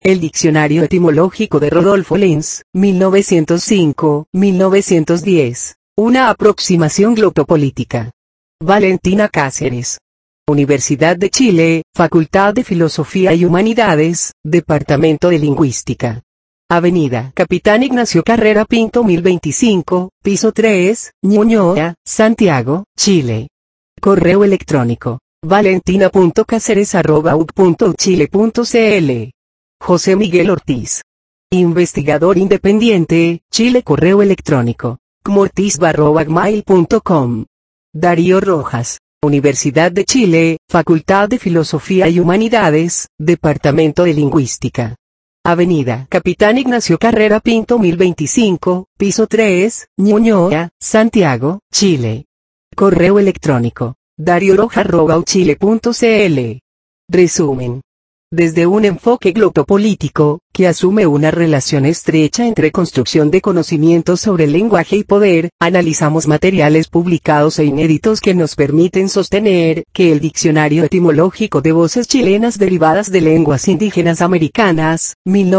El Diccionario Etimológico de Rodolfo Lenz, 1905-1910. Una aproximación glotopolítica. Valentina Cáceres. Universidad de Chile, Facultad de Filosofía y Humanidades, Departamento de Lingüística. Avenida Capitán Ignacio Carrera Pinto 1025, piso 3, Ñuñoa, Santiago, Chile. Correo electrónico: valentina.caceres@uk.chile.cl. José Miguel Ortiz. Investigador independiente, Chile. Correo electrónico: cmortiz@gmail.com. Darío Rojas. Universidad de Chile, Facultad de Filosofía y Humanidades, Departamento de Lingüística. Avenida Capitán Ignacio Carrera Pinto 1025, piso 3, Ñuñoa, Santiago, Chile. Correo electrónico: darioroja@uchile.cl. Resumen. Desde un enfoque glotopolítico, que asume una relación estrecha entre construcción de conocimientos sobre lenguaje y poder, analizamos materiales publicados e inéditos que nos permiten sostener que el Diccionario Etimológico de Voces Chilenas Derivadas de Lenguas Indígenas Americanas,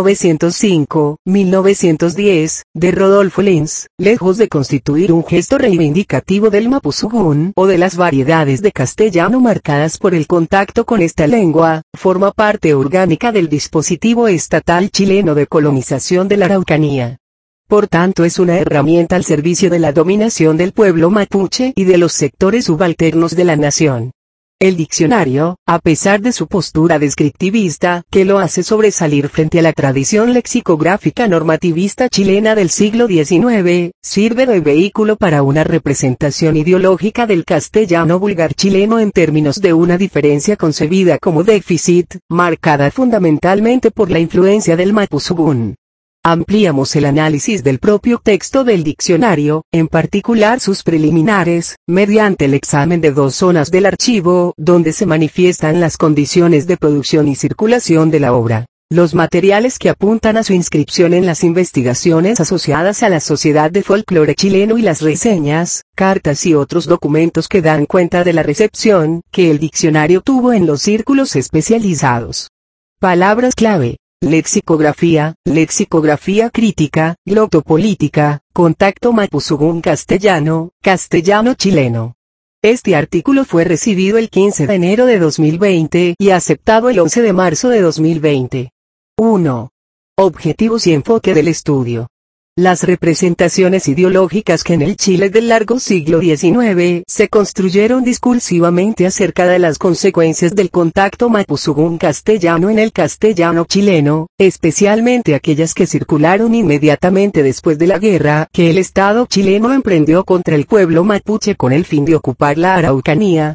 1905-1910, de Rodolfo Lenz, lejos de constituir un gesto reivindicativo del mapuzungún o de las variedades de castellano marcadas por el contacto con esta lengua, forma parte orgánica del dispositivo estatal chileno de colonización de la Araucanía. Por tanto, es una herramienta al servicio de la dominación del pueblo mapuche y de los sectores subalternos de la nación. El diccionario, a pesar de su postura descriptivista, que lo hace sobresalir frente a la tradición lexicográfica normativista chilena del siglo XIX, sirve de vehículo para una representación ideológica del castellano vulgar chileno en términos de una diferencia concebida como déficit, marcada fundamentalmente por la influencia del mapuzungún. Ampliamos el análisis del propio texto del diccionario, en particular sus preliminares, mediante el examen de dos zonas del archivo, donde se manifiestan las condiciones de producción y circulación de la obra, los materiales que apuntan a su inscripción en las investigaciones asociadas a la Sociedad de Folclore Chileno y las reseñas, cartas y otros documentos que dan cuenta de la recepción que el diccionario tuvo en los círculos especializados. Palabras clave: lexicografía, lexicografía crítica, glotopolítica, contacto mapuzungún castellano, castellano chileno. Este artículo fue recibido el 15 de enero de 2020 y aceptado el 11 de marzo de 2020. 1. Objetivos y enfoque del estudio. Las representaciones ideológicas que en el Chile del largo siglo XIX se construyeron discursivamente acerca de las consecuencias del contacto mapuzungún castellano en el castellano chileno, especialmente aquellas que circularon inmediatamente después de la guerra que el Estado chileno emprendió contra el pueblo mapuche con el fin de ocupar la Araucanía,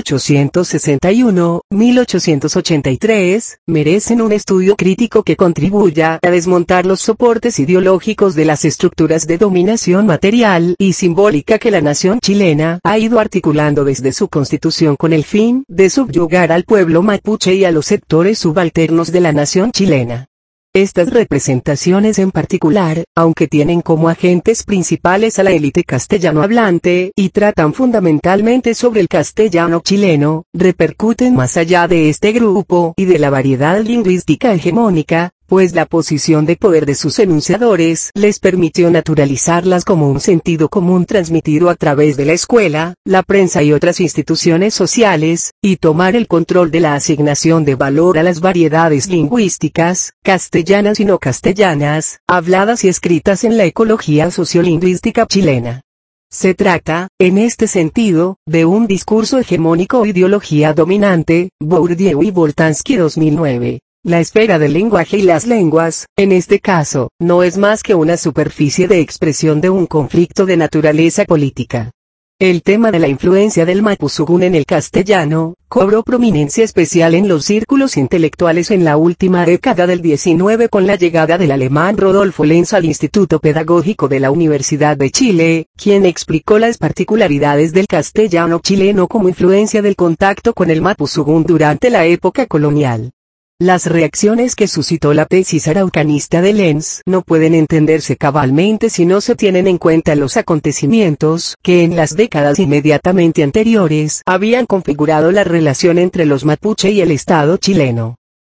1861-1883, merecen un estudio crítico que contribuya a desmontar los soportes ideológicos de las estructuras de dominación material y simbólica que la nación chilena ha ido articulando desde su constitución con el fin de subyugar al pueblo mapuche y a los sectores subalternos de la nación chilena. Estas representaciones en particular, aunque tienen como agentes principales a la élite castellano hablante y tratan fundamentalmente sobre el castellano chileno, repercuten más allá de este grupo y de la variedad lingüística hegemónica, pues la posición de poder de sus enunciadores les permitió naturalizarlas como un sentido común transmitido a través de la escuela, la prensa y otras instituciones sociales, y tomar el control de la asignación de valor a las variedades lingüísticas, castellanas y no castellanas, habladas y escritas en la ecología sociolingüística chilena. Se trata, en este sentido, de un discurso hegemónico o ideología dominante, Bourdieu y Boltanski 2009. La esfera del lenguaje y las lenguas, en este caso, no es más que una superficie de expresión de un conflicto de naturaleza política. El tema de la influencia del mapuzungún en el castellano, cobró prominencia especial en los círculos intelectuales en la última década del XIX con la llegada del alemán Rodolfo Lenz al Instituto Pedagógico de la Universidad de Chile, quien explicó las particularidades del castellano chileno como influencia del contacto con el mapuzungún durante la época colonial. Las reacciones que suscitó la tesis araucanista de Lenz no pueden entenderse cabalmente si no se tienen en cuenta los acontecimientos que en las décadas inmediatamente anteriores habían configurado la relación entre los mapuche y el Estado chileno.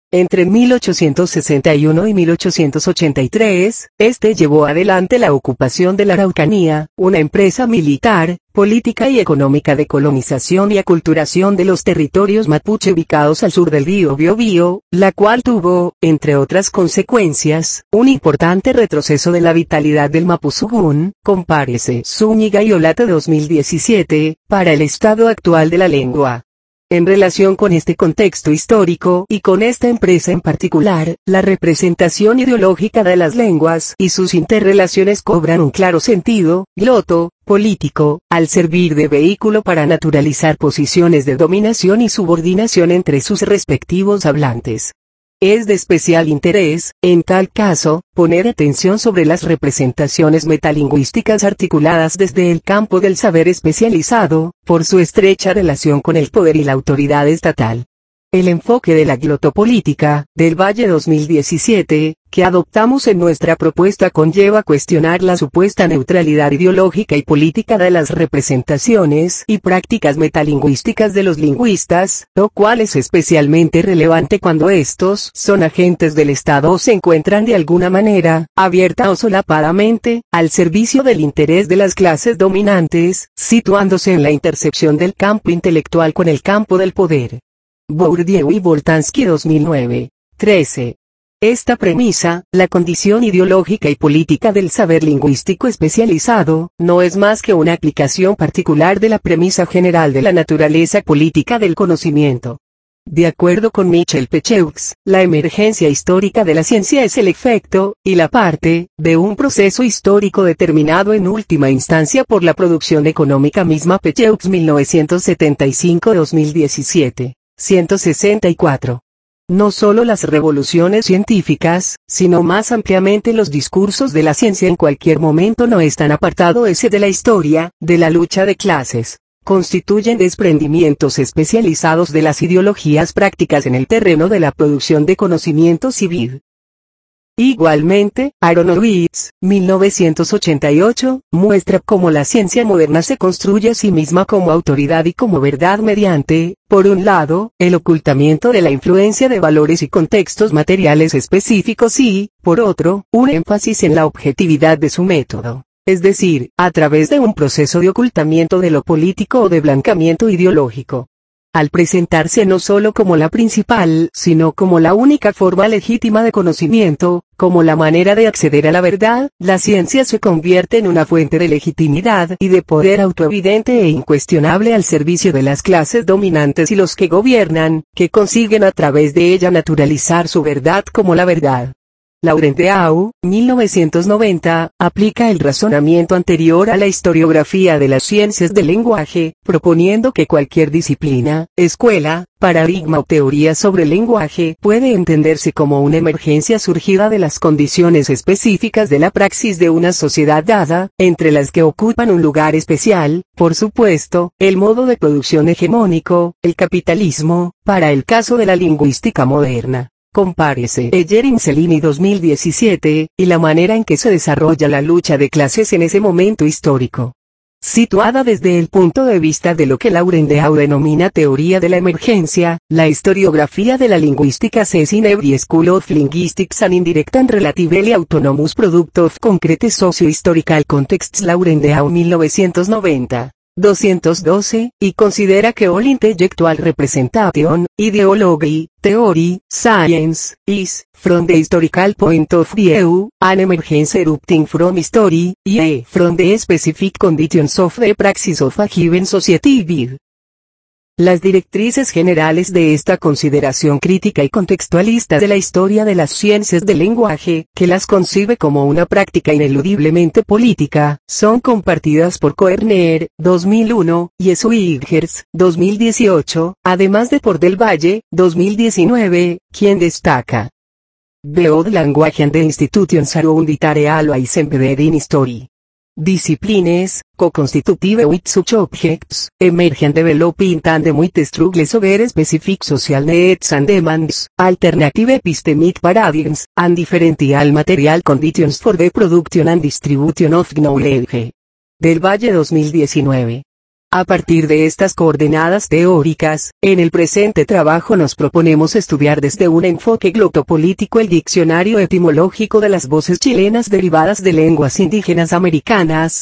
Entre 1861 y 1883, este llevó adelante la ocupación de la Araucanía, una empresa militar, política y económica de colonización y aculturación de los territorios mapuche ubicados al sur del río Biobío, la cual tuvo, entre otras consecuencias, un importante retroceso de la vitalidad del mapuzugún, compárese Zúñiga y Olate 2017, para el estado actual de la lengua. En relación con este contexto histórico y con esta empresa en particular, la representación ideológica de las lenguas y sus interrelaciones cobran un claro sentido, gloto, político, al servir de vehículo para naturalizar posiciones de dominación y subordinación entre sus respectivos hablantes. Es de especial interés, en tal caso, poner atención sobre las representaciones metalingüísticas articuladas desde el campo del saber especializado, por su estrecha relación con el poder y la autoridad estatal. El enfoque de la glotopolítica, del Valle 2017, que adoptamos en nuestra propuesta conlleva cuestionar la supuesta neutralidad ideológica y política de las representaciones y prácticas metalingüísticas de los lingüistas, lo cual es especialmente relevante cuando estos son agentes del Estado o se encuentran de alguna manera, abierta o solapadamente, al servicio del interés de las clases dominantes, situándose en la intersección del campo intelectual con el campo del poder. Bourdieu y Boltanski 2009. 13. Esta premisa, la condición ideológica y política del saber lingüístico especializado, no es más que una aplicación particular de la premisa general de la naturaleza política del conocimiento. De acuerdo con Michel Pecheux, la emergencia histórica de la ciencia es el efecto, y la parte, de un proceso histórico determinado en última instancia por la producción económica misma. Pecheux 1975-2017. 164. No solo las revoluciones científicas, sino más ampliamente los discursos de la ciencia en cualquier momento no están apartado ese de la historia, de la lucha de clases. Constituyen desprendimientos especializados de las ideologías prácticas en el terreno de la producción de conocimiento civil. Igualmente, Aronowitz, 1988, muestra cómo la ciencia moderna se construye a sí misma como autoridad y como verdad mediante, por un lado, el ocultamiento de la influencia de valores y contextos materiales específicos y, por otro, un énfasis en la objetividad de su método, es decir, a través de un proceso de ocultamiento de lo político o de blancamiento ideológico. Al presentarse no solo como la principal, sino como la única forma legítima de conocimiento, como la manera de acceder a la verdad, la ciencia se convierte en una fuente de legitimidad y de poder autoevidente e incuestionable al servicio de las clases dominantes y los que gobiernan, que consiguen a través de ella naturalizar su verdad como la verdad. Laurendeau, 1990, aplica el razonamiento anterior a la historiografía de las ciencias del lenguaje, proponiendo que cualquier disciplina, escuela, paradigma o teoría sobre el lenguaje puede entenderse como una emergencia surgida de las condiciones específicas de la praxis de una sociedad dada, entre las que ocupan un lugar especial, por supuesto, el modo de producción hegemónico, el capitalismo, para el caso de la lingüística moderna. Compárese Egerin Cellini 2017, y la manera en que se desarrolla la lucha de clases en ese momento histórico. Situada desde el punto de vista de lo que Laurendeau denomina teoría de la emergencia, la historiografía de la lingüística se in every school of linguistics and indirect and relatively autonomous product of concrete socio-historical contexts. Laurendeau 1990. 212, y considera que all intellectual representation, ideology, theory, science, is, from the historical point of view, an emergence erupting from history, ie, from the specific conditions of the praxis of a given society. Las directrices generales de esta consideración crítica y contextualista de la historia de las ciencias del lenguaje, que las concibe como una práctica ineludiblemente política, son compartidas por Koerner, 2001, y Schwigers, 2018, además de por Del Valle, 2019, quien destaca: Beod Language and the Institutions around it are always embedded in history. Disciplines, co-constitutive with such objects, emerge and develop in tandem with struggles over specific social needs and demands, alternative epistemic paradigms, and differential material conditions for the production and distribution of knowledge. Del Valle 2019. A partir de estas coordenadas teóricas, en el presente trabajo nos proponemos estudiar desde un enfoque glotopolítico el diccionario etimológico de las voces chilenas derivadas de lenguas indígenas americanas,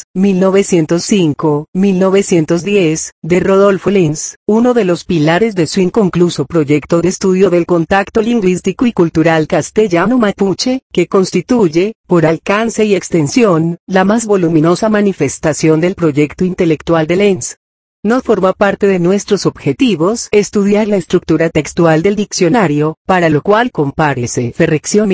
1905-1910, de Rodolfo Lenz, uno de los pilares de su inconcluso proyecto de estudio del contacto lingüístico y cultural castellano-mapuche, que constituye, por alcance y extensión, la más voluminosa manifestación del proyecto intelectual de Lenz. No forma parte de nuestros objetivos estudiar la estructura textual del diccionario, para lo cual compárese Ferrección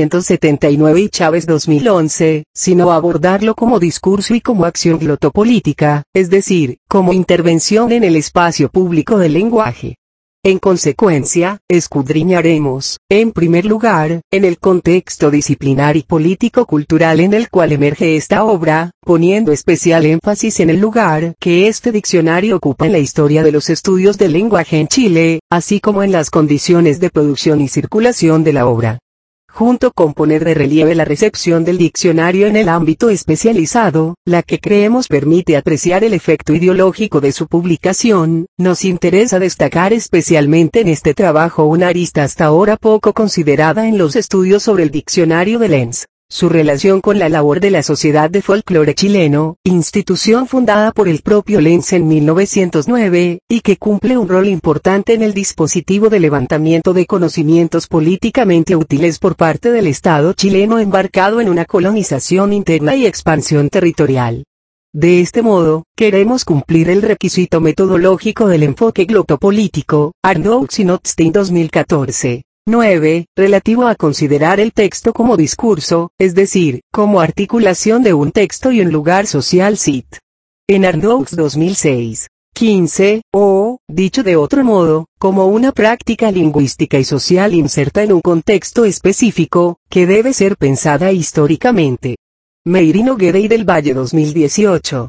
1979 y Chávez 2011, sino abordarlo como discurso y como acción glotopolítica, es decir, como intervención en el espacio público del lenguaje. En consecuencia, escudriñaremos, en primer lugar, en el contexto disciplinar y político-cultural en el cual emerge esta obra, poniendo especial énfasis en el lugar que este diccionario ocupa en la historia de los estudios del lenguaje en Chile, así como en las condiciones de producción y circulación de la obra. Junto con poner de relieve la recepción del diccionario en el ámbito especializado, la que creemos permite apreciar el efecto ideológico de su publicación, nos interesa destacar especialmente en este trabajo una arista hasta ahora poco considerada en los estudios sobre el diccionario de Lenz. Su relación con la labor de la Sociedad de Folclore Chileno, institución fundada por el propio Lenz en 1909, y que cumple un rol importante en el dispositivo de levantamiento de conocimientos políticamente útiles por parte del Estado chileno embarcado en una colonización interna y expansión territorial. De este modo, queremos cumplir el requisito metodológico del enfoque glotopolítico, Arnoux y Notstein 2014. 9. Relativo a considerar el texto como discurso, es decir, como articulación de un texto y un lugar social cit. En Arnoux 2006. 15, o, dicho de otro modo, como una práctica lingüística y social inserta en un contexto específico, que debe ser pensada históricamente. Meirino Guede y del Valle 2018.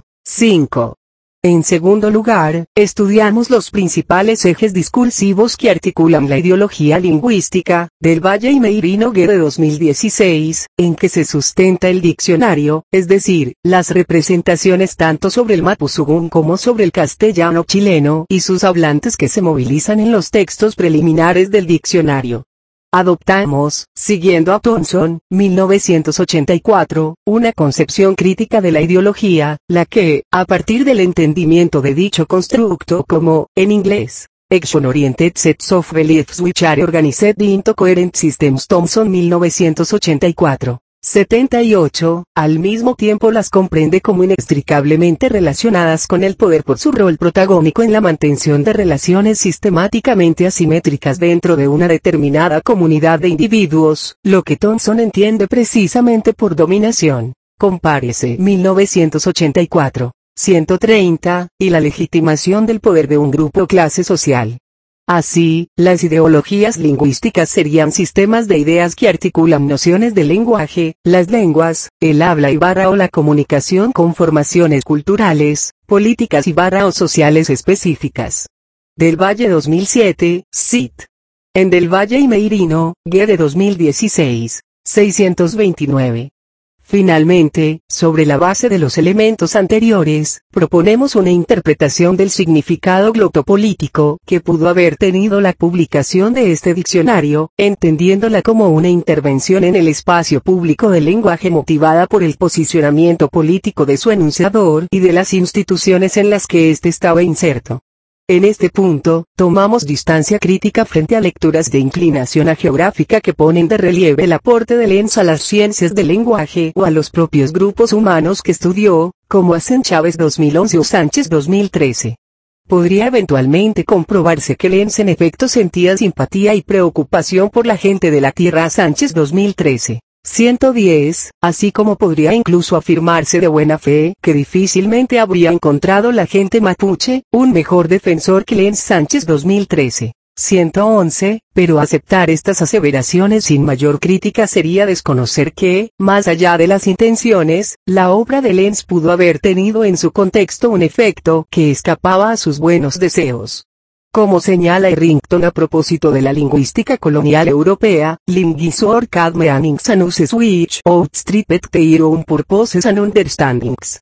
5. En segundo lugar, estudiamos los principales ejes discursivos que articulan la ideología lingüística, del Valle y Meirino Guede 2016, en que se sustenta el diccionario, es decir, las representaciones tanto sobre el mapuzungún como sobre el castellano chileno y sus hablantes que se movilizan en los textos preliminares del diccionario. Adoptamos, siguiendo a Thomson, 1984, una concepción crítica de la ideología, la que, a partir del entendimiento de dicho constructo como, en inglés, Action-Oriented Sets of Beliefs which are organized into coherent systems Thomson 1984. 78, al mismo tiempo las comprende como inextricablemente relacionadas con el poder por su rol protagónico en la mantención de relaciones sistemáticamente asimétricas dentro de una determinada comunidad de individuos, lo que Thomson entiende precisamente por dominación. Compárese 1984, 130, y la legitimación del poder de un grupo o clase social. Así, las ideologías lingüísticas serían sistemas de ideas que articulan nociones de lenguaje, las lenguas, el habla y o la comunicación con formaciones culturales, políticas y o sociales específicas. Del Valle 2007, cit. En Del Valle y Meirino, Guede 2016, 629. Finalmente, sobre la base de los elementos anteriores, proponemos una interpretación del significado glotopolítico que pudo haber tenido la publicación de este diccionario, entendiéndola como una intervención en el espacio público del lenguaje motivada por el posicionamiento político de su enunciador y de las instituciones en las que éste estaba inserto. En este punto, tomamos distancia crítica frente a lecturas de inclinación ageográfica que ponen de relieve el aporte de Lenz a las ciencias del lenguaje o a los propios grupos humanos que estudió, como hacen Chávez 2011 o Sánchez 2013. Podría eventualmente comprobarse que Lenz en efecto sentía simpatía y preocupación por la gente de la tierra. Sánchez 2013. 110, así como podría incluso afirmarse de buena fe que difícilmente habría encontrado la gente mapuche un mejor defensor que Lenz. Sánchez 2013. 111, pero aceptar estas aseveraciones sin mayor crítica sería desconocer que, más allá de las intenciones, la obra de Lenz pudo haber tenido en su contexto un efecto que escapaba a sus buenos deseos. Como señala Errington a propósito de la lingüística colonial europea, Linguisor had meanings and uses which outstripped their own purposes and understandings.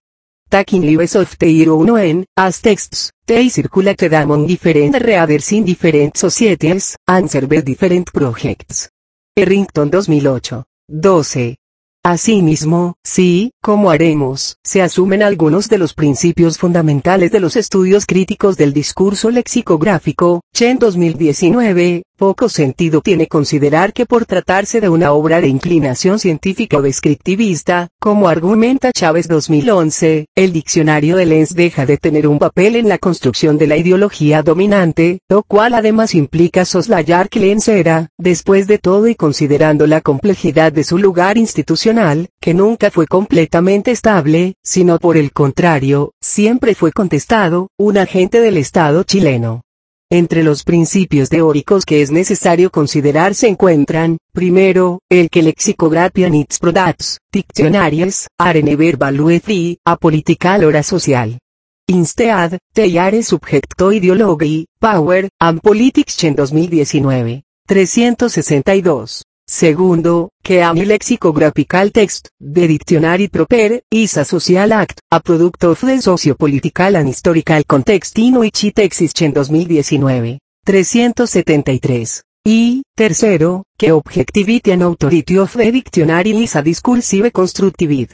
taking lives of their own as texts, they circulate among different readers in different societies, and serve different projects. Errington 2008. 12. Asimismo, sí, como haremos, se asumen algunos de los principios fundamentales de los estudios críticos del discurso lexicográfico. Chen 2019, poco sentido tiene considerar que por tratarse de una obra de inclinación científica o descriptivista, como argumenta Chávez 2011, el diccionario de Lenz deja de tener un papel en la construcción de la ideología dominante, lo cual además implica soslayar que Lenz era, después de todo y considerando la complejidad de su lugar institucional, que nunca fue completamente estable, sino por el contrario, siempre fue contestado, un agente del Estado chileno. Entre los principios teóricos que es necesario considerar se encuentran, primero, el que lexicography and its products, dictionaries, are never valued a political or a social. Instead, they are subject to ideology, power, and politics. Chen 2019. 362. Segundo, que any lexicographical text, the dictionary proper, is a social act, a product of the socio-political and historical context in which it exists. Chen 2019. 373. Y, tercero, que objectivity and authority of the dictionary is a discursive constructive.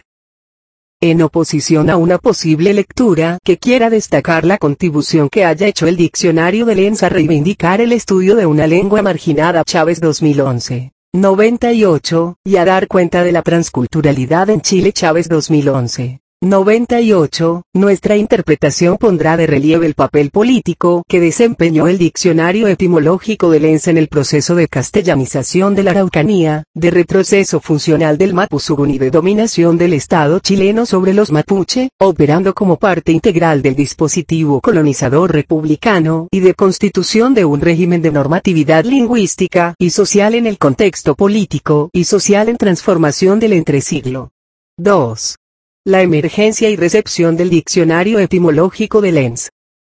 En oposición a una posible lectura que quiera destacar la contribución que haya hecho el diccionario de Lenz a reivindicar el estudio de una lengua marginada. Chávez 2011. 98, y a dar cuenta de la transculturalidad en Chile. Chávez 2011. 98, nuestra interpretación pondrá de relieve el papel político que desempeñó el diccionario etimológico de Lenz en el proceso de castellanización de la Araucanía, de retroceso funcional del Mapuzugún y de dominación del Estado chileno sobre los mapuche, operando como parte integral del dispositivo colonizador republicano y de constitución de un régimen de normatividad lingüística y social en el contexto político y social en transformación del entresiglo. 2. La emergencia y recepción del diccionario etimológico de Lenz.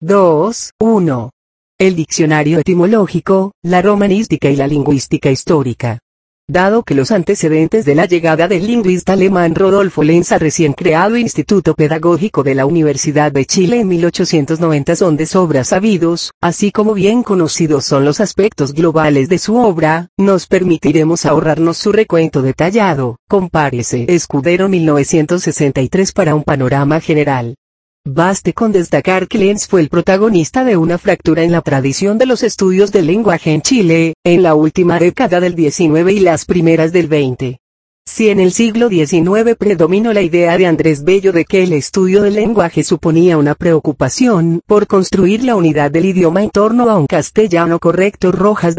2. 1. El diccionario etimológico, la romanística y la lingüística histórica. Dado que los antecedentes de la llegada del lingüista alemán Rodolfo Lenz al recién creado Instituto Pedagógico de la Universidad de Chile en 1890 son de sobra sabidos, así como bien conocidos son los aspectos globales de su obra, nos permitiremos ahorrarnos su recuento detallado. Compárese Escudero 1963 para un panorama general. Baste con destacar que Lenz fue el protagonista de una fractura en la tradición de los estudios del lenguaje en Chile, en la última década del XIX y las primeras del XX. Si en el siglo XIX predominó la idea de Andrés Bello de que el estudio del lenguaje suponía una preocupación por construir la unidad del idioma en torno a un castellano correcto. Rojas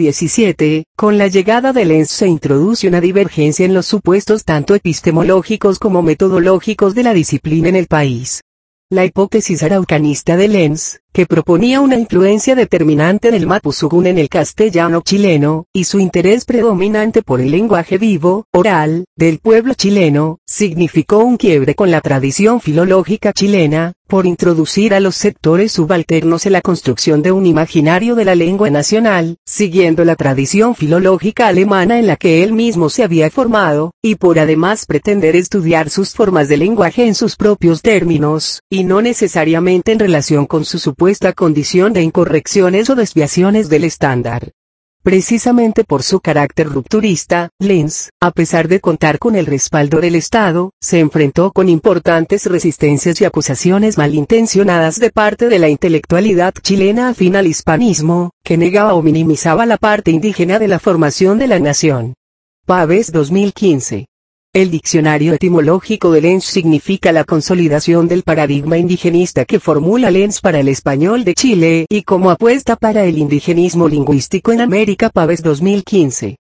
2017, con la llegada de Lenz se introduce una divergencia en los supuestos tanto epistemológicos como metodológicos de la disciplina en el país. La hipótesis araucanista de Lenz, que proponía una influencia determinante del Mapuzugún en el castellano chileno, y su interés predominante por el lenguaje vivo, oral, del pueblo chileno, significó un quiebre con la tradición filológica chilena, por introducir a los sectores subalternos en la construcción de un imaginario de la lengua nacional, siguiendo la tradición filológica alemana en la que él mismo se había formado, y por además pretender estudiar sus formas de lenguaje en sus propios términos, y no necesariamente en relación con su supuesta condición de incorrecciones o desviaciones del estándar. Precisamente por su carácter rupturista, Lenz, a pesar de contar con el respaldo del Estado, se enfrentó con importantes resistencias y acusaciones malintencionadas de parte de la intelectualidad chilena afín al hispanismo, que negaba o minimizaba la parte indígena de la formación de la nación. Pavés 2015. El diccionario etimológico de Lenz significa la consolidación del paradigma indigenista que formula Lenz para el español de Chile y como apuesta para el indigenismo lingüístico en América. Pavés 2015.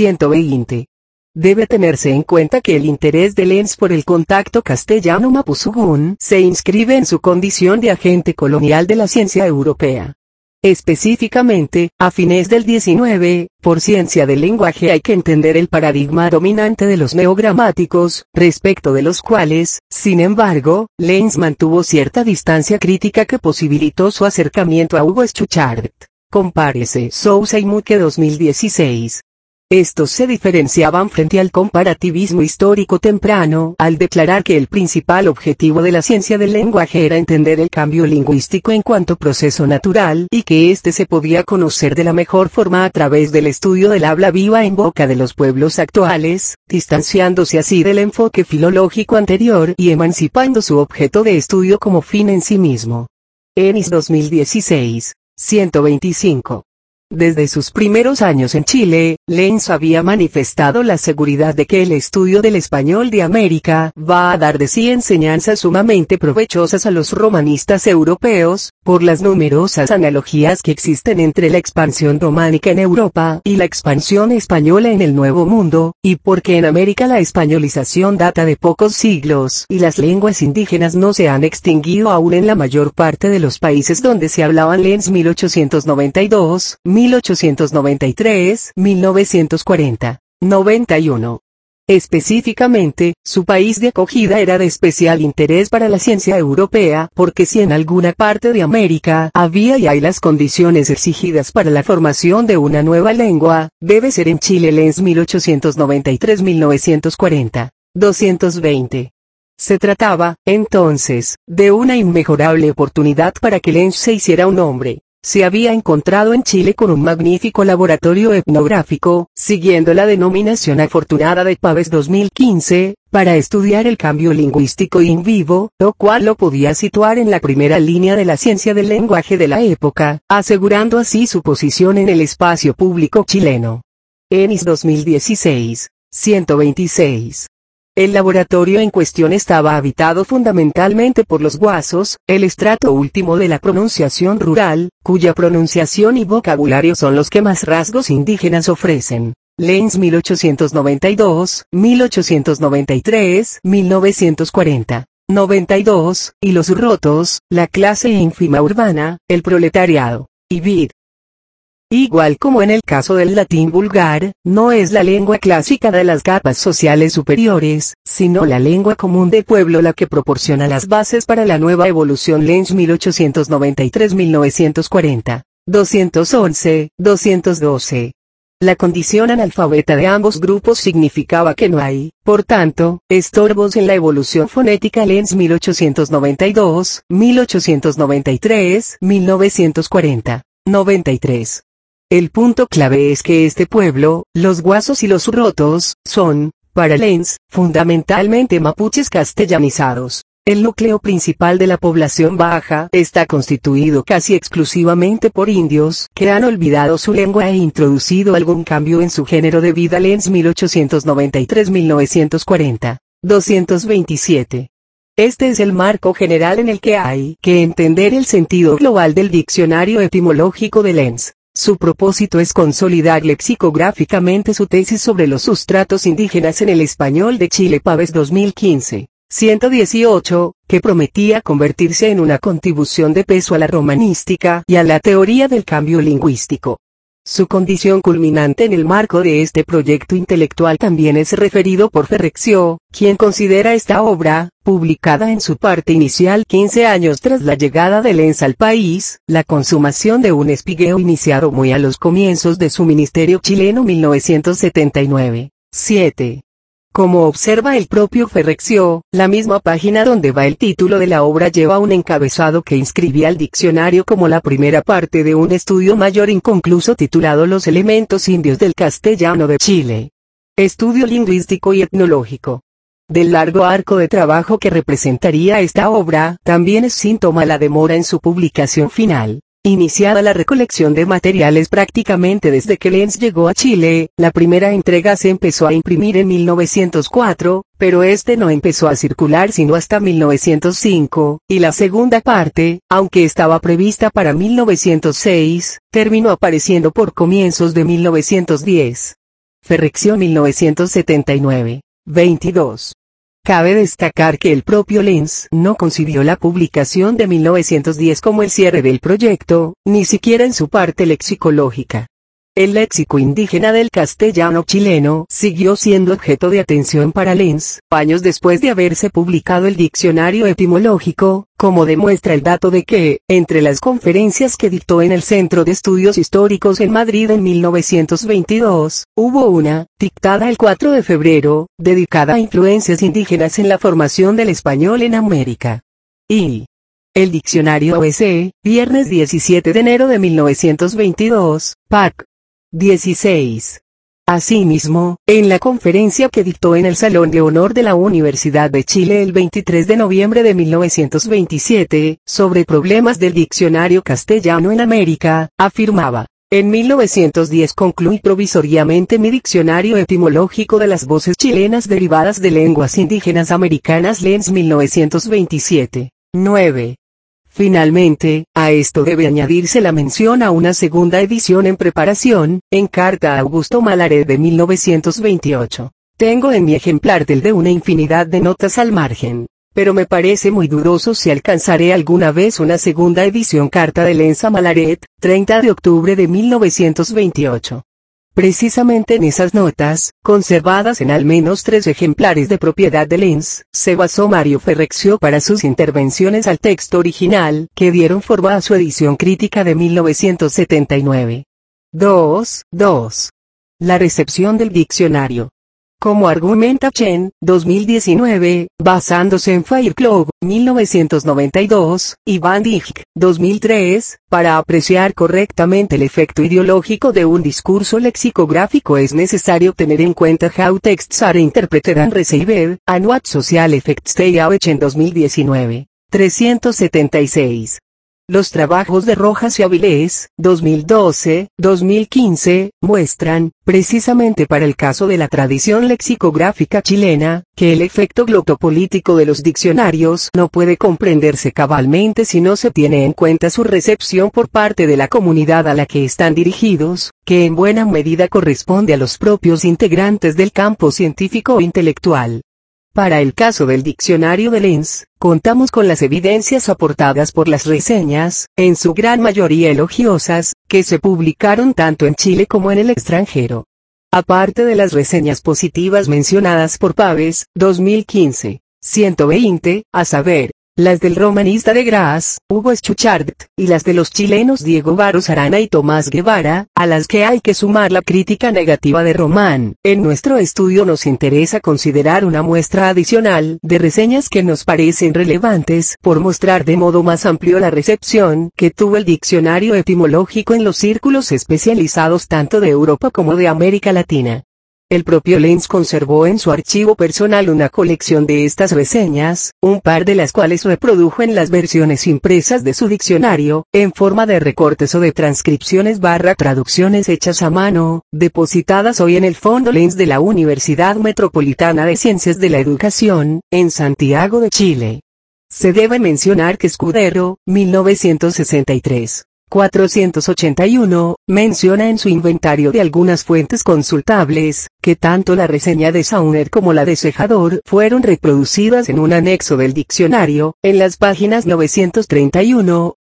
120. Debe tenerse en cuenta que el interés de Lenz por el contacto castellano-mapuzugún se inscribe en su condición de agente colonial de la ciencia europea. Específicamente, a fines del XIX, por ciencia del lenguaje hay que entender el paradigma dominante de los neogramáticos, respecto de los cuales, sin embargo, Lenz mantuvo cierta distancia crítica que posibilitó su acercamiento a Hugo Schuchart. Compárese Sousa y Muque 2016. Estos se diferenciaban frente al comparativismo histórico temprano, al declarar que el principal objetivo de la ciencia del lenguaje era entender el cambio lingüístico en cuanto proceso natural, y que éste se podía conocer de la mejor forma a través del estudio del habla viva en boca de los pueblos actuales, distanciándose así del enfoque filológico anterior y emancipando su objeto de estudio como fin en sí mismo. Ennis 2016, 125. Desde sus primeros años en Chile, Lenz había manifestado la seguridad de que el estudio del español de América va a dar de sí enseñanzas sumamente provechosas a los romanistas europeos, por las numerosas analogías que existen entre la expansión románica en Europa y la expansión española en el Nuevo Mundo, y porque en América la españolización data de pocos siglos y las lenguas indígenas no se han extinguido aún en la mayor parte de los países donde se hablaban Lenz 1892, 1893, 1940, 91. Específicamente, su país de acogida era de especial interés para la ciencia europea, porque si en alguna parte de América había y hay las condiciones exigidas para la formación de una nueva lengua, debe ser en Chile. Lenz 1893-1940, 220. Se trataba, entonces, de una inmejorable oportunidad para que Lenz se hiciera un hombre. Se había encontrado en Chile con un magnífico laboratorio etnográfico, siguiendo la denominación afortunada de Paves 2015, para estudiar el cambio lingüístico in vivo, lo cual lo podía situar en la primera línea de la ciencia del lenguaje de la época, asegurando así su posición en el espacio público chileno. Ennis 2016, 126. El laboratorio en cuestión estaba habitado fundamentalmente por los guasos, el estrato último de la pronunciación rural, cuya pronunciación y vocabulario son los que más rasgos indígenas ofrecen. Lenz 1892, 1893, 1940, 92, y los rotos, la clase ínfima urbana, el proletariado. Y vid. Igual como en el caso del latín vulgar, no es la lengua clásica de las capas sociales superiores, sino la lengua común del pueblo la que proporciona las bases para la nueva evolución. Lenz 1893-1940, 211, 212. La condición analfabeta de ambos grupos significaba que no hay, por tanto, estorbos en la evolución fonética. Lenz 1892, 1893, 1940, 93. El punto clave es que este pueblo, los guasos y los rotos, son, para Lenz, fundamentalmente mapuches castellanizados. El núcleo principal de la población baja está constituido casi exclusivamente por indios que han olvidado su lengua e introducido algún cambio en su género de vida. Lenz 1893-1940, 227. Este es el marco general en el que hay que entender el sentido global del diccionario etimológico de Lenz. Su propósito es consolidar lexicográficamente su tesis sobre los sustratos indígenas en el español de Chile. Paves 2015, 118, que prometía convertirse en una contribución de peso a la romanística y a la teoría del cambio lingüístico. Su condición culminante en el marco de este proyecto intelectual también es referido por Ferreccio, quien considera esta obra, publicada en su parte inicial 15 años tras la llegada de Lenz al país, la consumación de un espigueo iniciado muy a los comienzos de su ministerio chileno 1979. 7. Como observa el propio Ferreccio, la misma página donde va el título de la obra lleva un encabezado que inscribía al diccionario como la primera parte de un estudio mayor inconcluso titulado Los elementos indios del castellano de Chile. Estudio lingüístico y etnológico. Del largo arco de trabajo que representaría esta obra, también es síntoma la demora en su publicación final. Iniciada la recolección de materiales prácticamente desde que Lenz llegó a Chile, la primera entrega se empezó a imprimir en 1904, pero este no empezó a circular sino hasta 1905, y la segunda parte, aunque estaba prevista para 1906, terminó apareciendo por comienzos de 1910. Ferreccio 1979, 22. Cabe destacar que el propio Lenz no concibió la publicación de 1910 como el cierre del proyecto, ni siquiera en su parte lexicológica. El léxico indígena del castellano chileno siguió siendo objeto de atención para Lenz, años después de haberse publicado el diccionario etimológico, como demuestra el dato de que, entre las conferencias que dictó en el Centro de Estudios Históricos en Madrid en 1922, hubo una, dictada el 4 de febrero, dedicada a influencias indígenas en la formación del español en América. Y el diccionario OSE, viernes 17 de enero de 1922, Parc. 16. Asimismo, en la conferencia que dictó en el Salón de Honor de la Universidad de Chile el 23 de noviembre de 1927, sobre problemas del diccionario castellano en América, afirmaba: en 1910 concluí provisoriamente mi diccionario etimológico de las voces chilenas derivadas de lenguas indígenas americanas Lenz 1927. 9. Finalmente, a esto debe añadirse la mención a una segunda edición en preparación, en carta a Augusto Malaret de 1928. Tengo en mi ejemplar del de una infinidad de notas al margen, pero me parece muy dudoso si alcanzaré alguna vez una segunda edición. Carta de Lenz a Malaret, 30 de octubre de 1928. Precisamente en esas notas, conservadas en al menos 3 ejemplares de propiedad de Lenz, se basó Mario Ferreccio para sus intervenciones al texto original, que dieron forma a su edición crítica de 1979. 2. La recepción del diccionario. Como argumenta Chen, 2019, basándose en Fairclough, 1992, y Van Dijk, 2003, para apreciar correctamente el efecto ideológico de un discurso lexicográfico es necesario tener en cuenta how texts are interpreted and received, and what social effects they have. Chen 2019. 376. Los trabajos de Rojas y Avilés, 2012-2015, muestran, precisamente para el caso de la tradición lexicográfica chilena, que el efecto glotopolítico de los diccionarios no puede comprenderse cabalmente si no se tiene en cuenta su recepción por parte de la comunidad a la que están dirigidos, que en buena medida corresponde a los propios integrantes del campo científico o intelectual. Para el caso del diccionario de Lenz, contamos con las evidencias aportadas por las reseñas, en su gran mayoría elogiosas, que se publicaron tanto en Chile como en el extranjero. Aparte de las reseñas positivas mencionadas por Paves, 2015, 120, a saber, las del romanista de Graz, Hugo Schuchard, y las de los chilenos Diego Barros Arana y Tomás Guevara, a las que hay que sumar la crítica negativa de Román. En nuestro estudio nos interesa considerar una muestra adicional de reseñas que nos parecen relevantes por mostrar de modo más amplio la recepción que tuvo el diccionario etimológico en los círculos especializados tanto de Europa como de América Latina. El propio Lenz conservó en su archivo personal una colección de estas reseñas, un par de las cuales reprodujo en las versiones impresas de su diccionario, en forma de recortes o de transcripciones / traducciones hechas a mano, depositadas hoy en el Fondo Lenz de la Universidad Metropolitana de Ciencias de la Educación, en Santiago de Chile. Se debe mencionar que Escudero, 1963. 481, menciona en su inventario de algunas fuentes consultables, que tanto la reseña de Sauner como la de Sejador fueron reproducidas en un anexo del diccionario, en las páginas 931,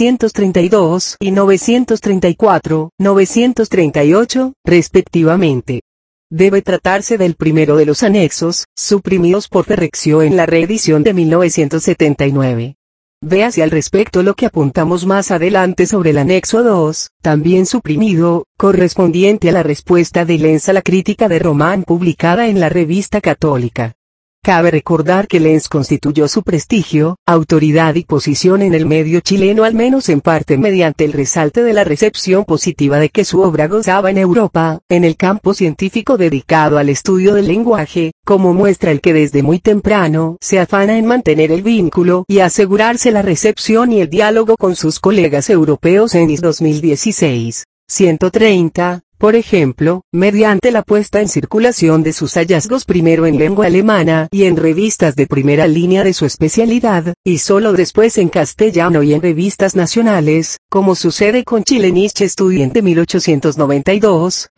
932 y 934, 938, respectivamente. Debe tratarse del primero de los anexos, suprimidos por Ferreccio en la reedición de 1979. Véase al respecto lo que apuntamos más adelante sobre el anexo 2, también suprimido, correspondiente a la respuesta de Lenz a la crítica de Román publicada en la Revista Católica. Cabe recordar que Lenz constituyó su prestigio, autoridad y posición en el medio chileno al menos en parte mediante el resalte de la recepción positiva de que su obra gozaba en Europa, en el campo científico dedicado al estudio del lenguaje, como muestra el que desde muy temprano se afana en mantener el vínculo y asegurarse la recepción y el diálogo con sus colegas europeos en 2016. 130, por ejemplo, mediante la puesta en circulación de sus hallazgos primero en lengua alemana y en revistas de primera línea de su especialidad, y solo después en castellano y en revistas nacionales, como sucede con Chilenische Studien de 1892,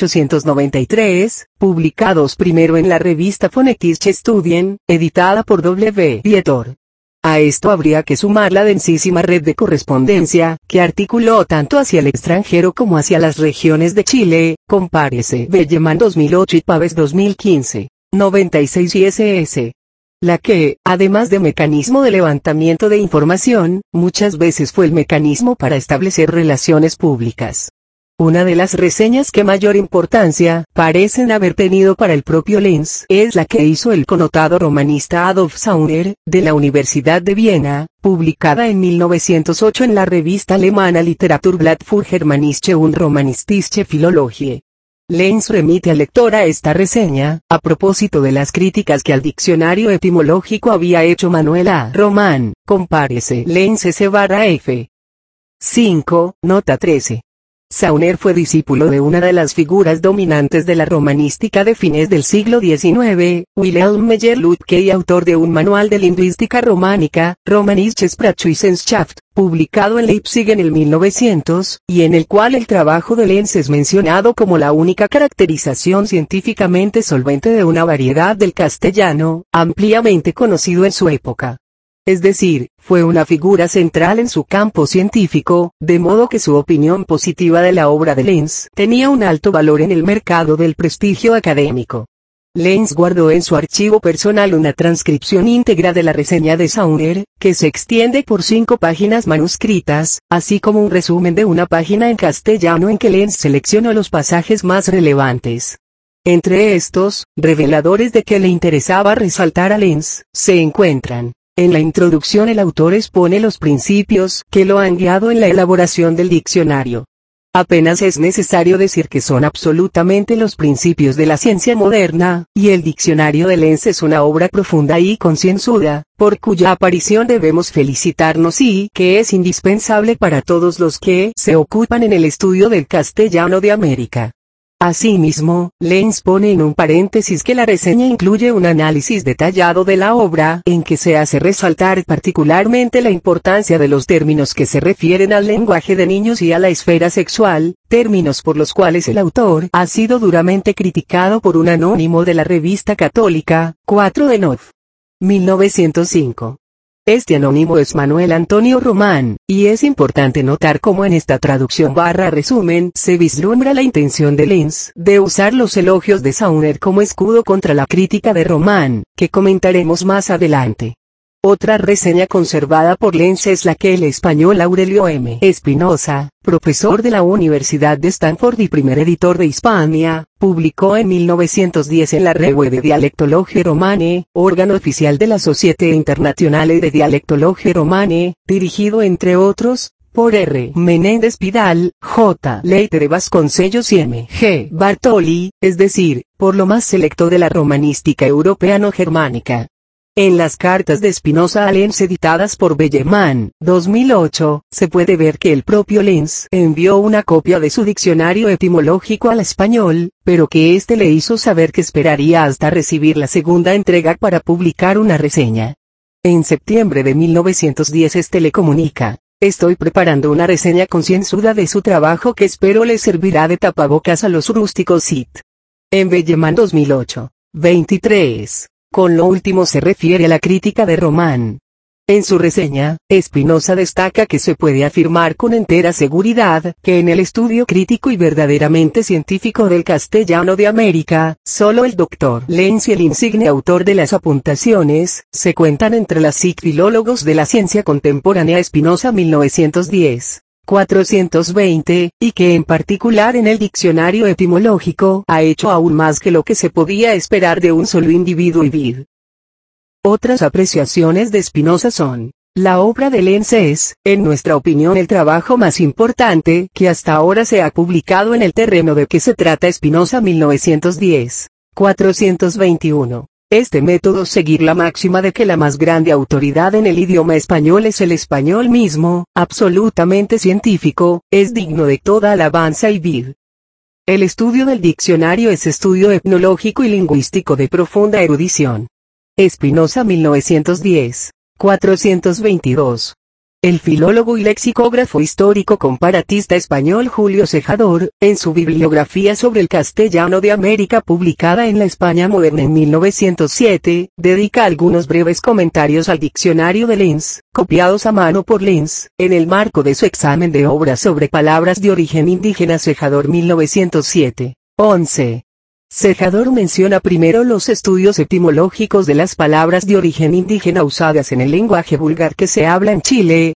1893, publicados primero en la revista Phonetische Studien, editada por W. Dietor. A esto habría que sumar la densísima red de correspondencia, que articuló tanto hacia el extranjero como hacia las regiones de Chile, compárese Belleman 2008 y Paves 2015, 96 y SS. La que, además de mecanismo de levantamiento de información, muchas veces fue el mecanismo para establecer relaciones públicas. Una de las reseñas que mayor importancia parecen haber tenido para el propio Lenz es la que hizo el connotado romanista Adolf Sauner, de la Universidad de Viena, publicada en 1908 en la revista alemana Literaturblatt für Germanische und Romanistische Philologie. Lenz remite al lector a esta reseña, a propósito de las críticas que al diccionario etimológico había hecho Manuel A. Román, compárese Lenz S/F. 5, nota 13. Sauner fue discípulo de una de las figuras dominantes de la romanística de fines del siglo XIX, Wilhelm Meyer-Lütke, y autor de un manual de lingüística románica, Romanische Sprachwissenschaft, publicado en Leipzig en el 1900, y en el cual el trabajo de Lenz es mencionado como la única caracterización científicamente solvente de una variedad del castellano, ampliamente conocido en su época. Es decir, fue una figura central en su campo científico, de modo que su opinión positiva de la obra de Lenz tenía un alto valor en el mercado del prestigio académico. Lenz guardó en su archivo personal una transcripción íntegra de la reseña de Sauner, que se extiende por 5 páginas manuscritas, así como un resumen de una página en castellano en que Lenz seleccionó los pasajes más relevantes. Entre estos, reveladores de que le interesaba resaltar a Lenz, se encuentran: en la introducción el autor expone los principios que lo han guiado en la elaboración del diccionario. Apenas es necesario decir que son absolutamente los principios de la ciencia moderna, y el diccionario de Lenz es una obra profunda y concienzuda, por cuya aparición debemos felicitarnos y que es indispensable para todos los que se ocupan en el estudio del castellano de América. Asimismo, Lenz pone en un paréntesis que la reseña incluye un análisis detallado de la obra, en que se hace resaltar particularmente la importancia de los términos que se refieren al lenguaje de niños y a la esfera sexual, términos por los cuales el autor ha sido duramente criticado por un anónimo de la revista católica, 4 de Nov. 1905. Este anónimo es Manuel Antonio Román, y es importante notar cómo en esta traducción / resumen se vislumbra la intención de Lenz de usar los elogios de Sauner como escudo contra la crítica de Román, que comentaremos más adelante. Otra reseña conservada por Lenz es la que el español Aurelio M. Espinosa, profesor de la Universidad de Stanford y primer editor de Hispania, publicó en 1910 en la Revue de Dialectologie Romane, órgano oficial de la Societe Internationale de Dialectologie Romane, dirigido entre otros, por R. Menéndez Pidal, J. Leite de Vasconcellos y M. G. Bartoli, es decir, por lo más selecto de la romanística europeano-germánica. En las cartas de Espinosa a Lenz editadas por Belleman, 2008, se puede ver que el propio Lenz envió una copia de su diccionario etimológico al español, pero que éste le hizo saber que esperaría hasta recibir la segunda entrega para publicar una reseña. En septiembre de 1910 este le comunica: estoy preparando una reseña concienzuda de su trabajo que espero le servirá de tapabocas a los rústicos Cit. En Belleman 2008, 23. Con lo último se refiere a la crítica de Román. En su reseña, Espinosa destaca que se puede afirmar con entera seguridad que en el estudio crítico y verdaderamente científico del castellano de América, solo el Dr. Lenz y el insigne autor de las apuntaciones, se cuentan entre las filólogos de la ciencia contemporánea. Espinosa 1910. 420, y que en particular en el diccionario etimológico ha hecho aún más que lo que se podía esperar de un solo individuo y vid. Otras apreciaciones de Espinosa son: la obra de Lenz es, en nuestra opinión, el trabajo más importante que hasta ahora se ha publicado en el terreno de que se trata. Espinosa 1910. 421. Este método seguir la máxima de que la más grande autoridad en el idioma español es el español mismo, absolutamente científico, es digno de toda alabanza y vid. El estudio del diccionario es estudio etnológico y lingüístico de profunda erudición. Espinosa 1910. 422. El filólogo y lexicógrafo histórico comparatista español Julio Cejador, en su bibliografía sobre el castellano de América publicada en la España moderna en 1907, dedica algunos breves comentarios al diccionario de Lenz, copiados a mano por Lenz, en el marco de su examen de obras sobre palabras de origen indígena Cejador 1907. 11. Cejador menciona primero los estudios etimológicos de las palabras de origen indígena usadas en el lenguaje vulgar que se habla en Chile,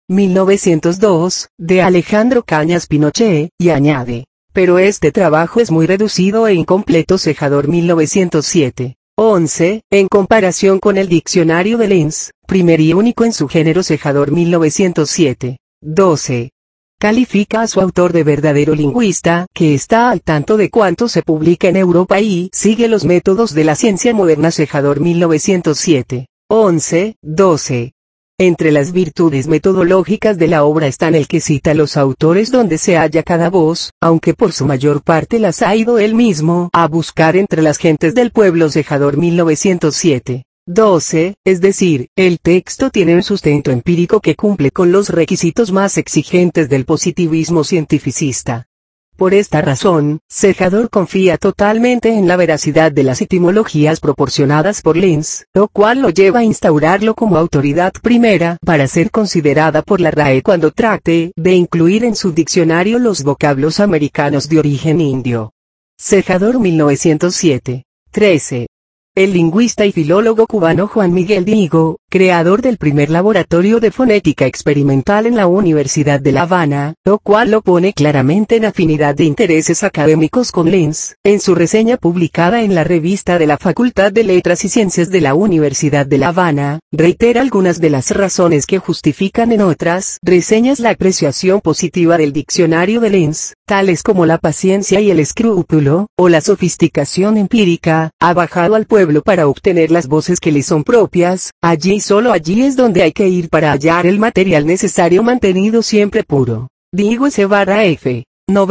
1902, de Alejandro Cañas Pinochet, y añade: pero este trabajo es muy reducido e incompleto. Cejador 1907. 11, en comparación con el diccionario de Lenz, primer y único en su género. Cejador 1907. 12. Califica a su autor de verdadero lingüista, que está al tanto de cuanto se publica en Europa y sigue los métodos de la ciencia moderna. Cejador 1907. 11, 12. Entre las virtudes metodológicas de la obra están el que cita los autores donde se halla cada voz, aunque por su mayor parte las ha ido él mismo a buscar entre las gentes del pueblo. Cejador 1907. 12, es decir, el texto tiene un sustento empírico que cumple con los requisitos más exigentes del positivismo cientificista. Por esta razón, Cejador confía totalmente en la veracidad de las etimologías proporcionadas por Lenz, lo cual lo lleva a instaurarlo como autoridad primera para ser considerada por la RAE cuando trate de incluir en su diccionario los vocablos americanos de origen indio. Cejador 1907. 13. El lingüista y filólogo cubano Juan Miguel Diego, creador del primer laboratorio de fonética experimental en la Universidad de La Habana, lo cual lo pone claramente en afinidad de intereses académicos con Lenz, en su reseña publicada en la revista de la Facultad de Letras y Ciencias de la Universidad de La Habana, reitera algunas de las razones que justifican en otras reseñas la apreciación positiva del diccionario de Lenz, tales como la paciencia y el escrúpulo, o la sofisticación empírica, ha bajado al pueblo para obtener las voces que le son propias. Allí, solo allí es donde hay que ir para hallar el material necesario mantenido siempre puro. Diego S.F.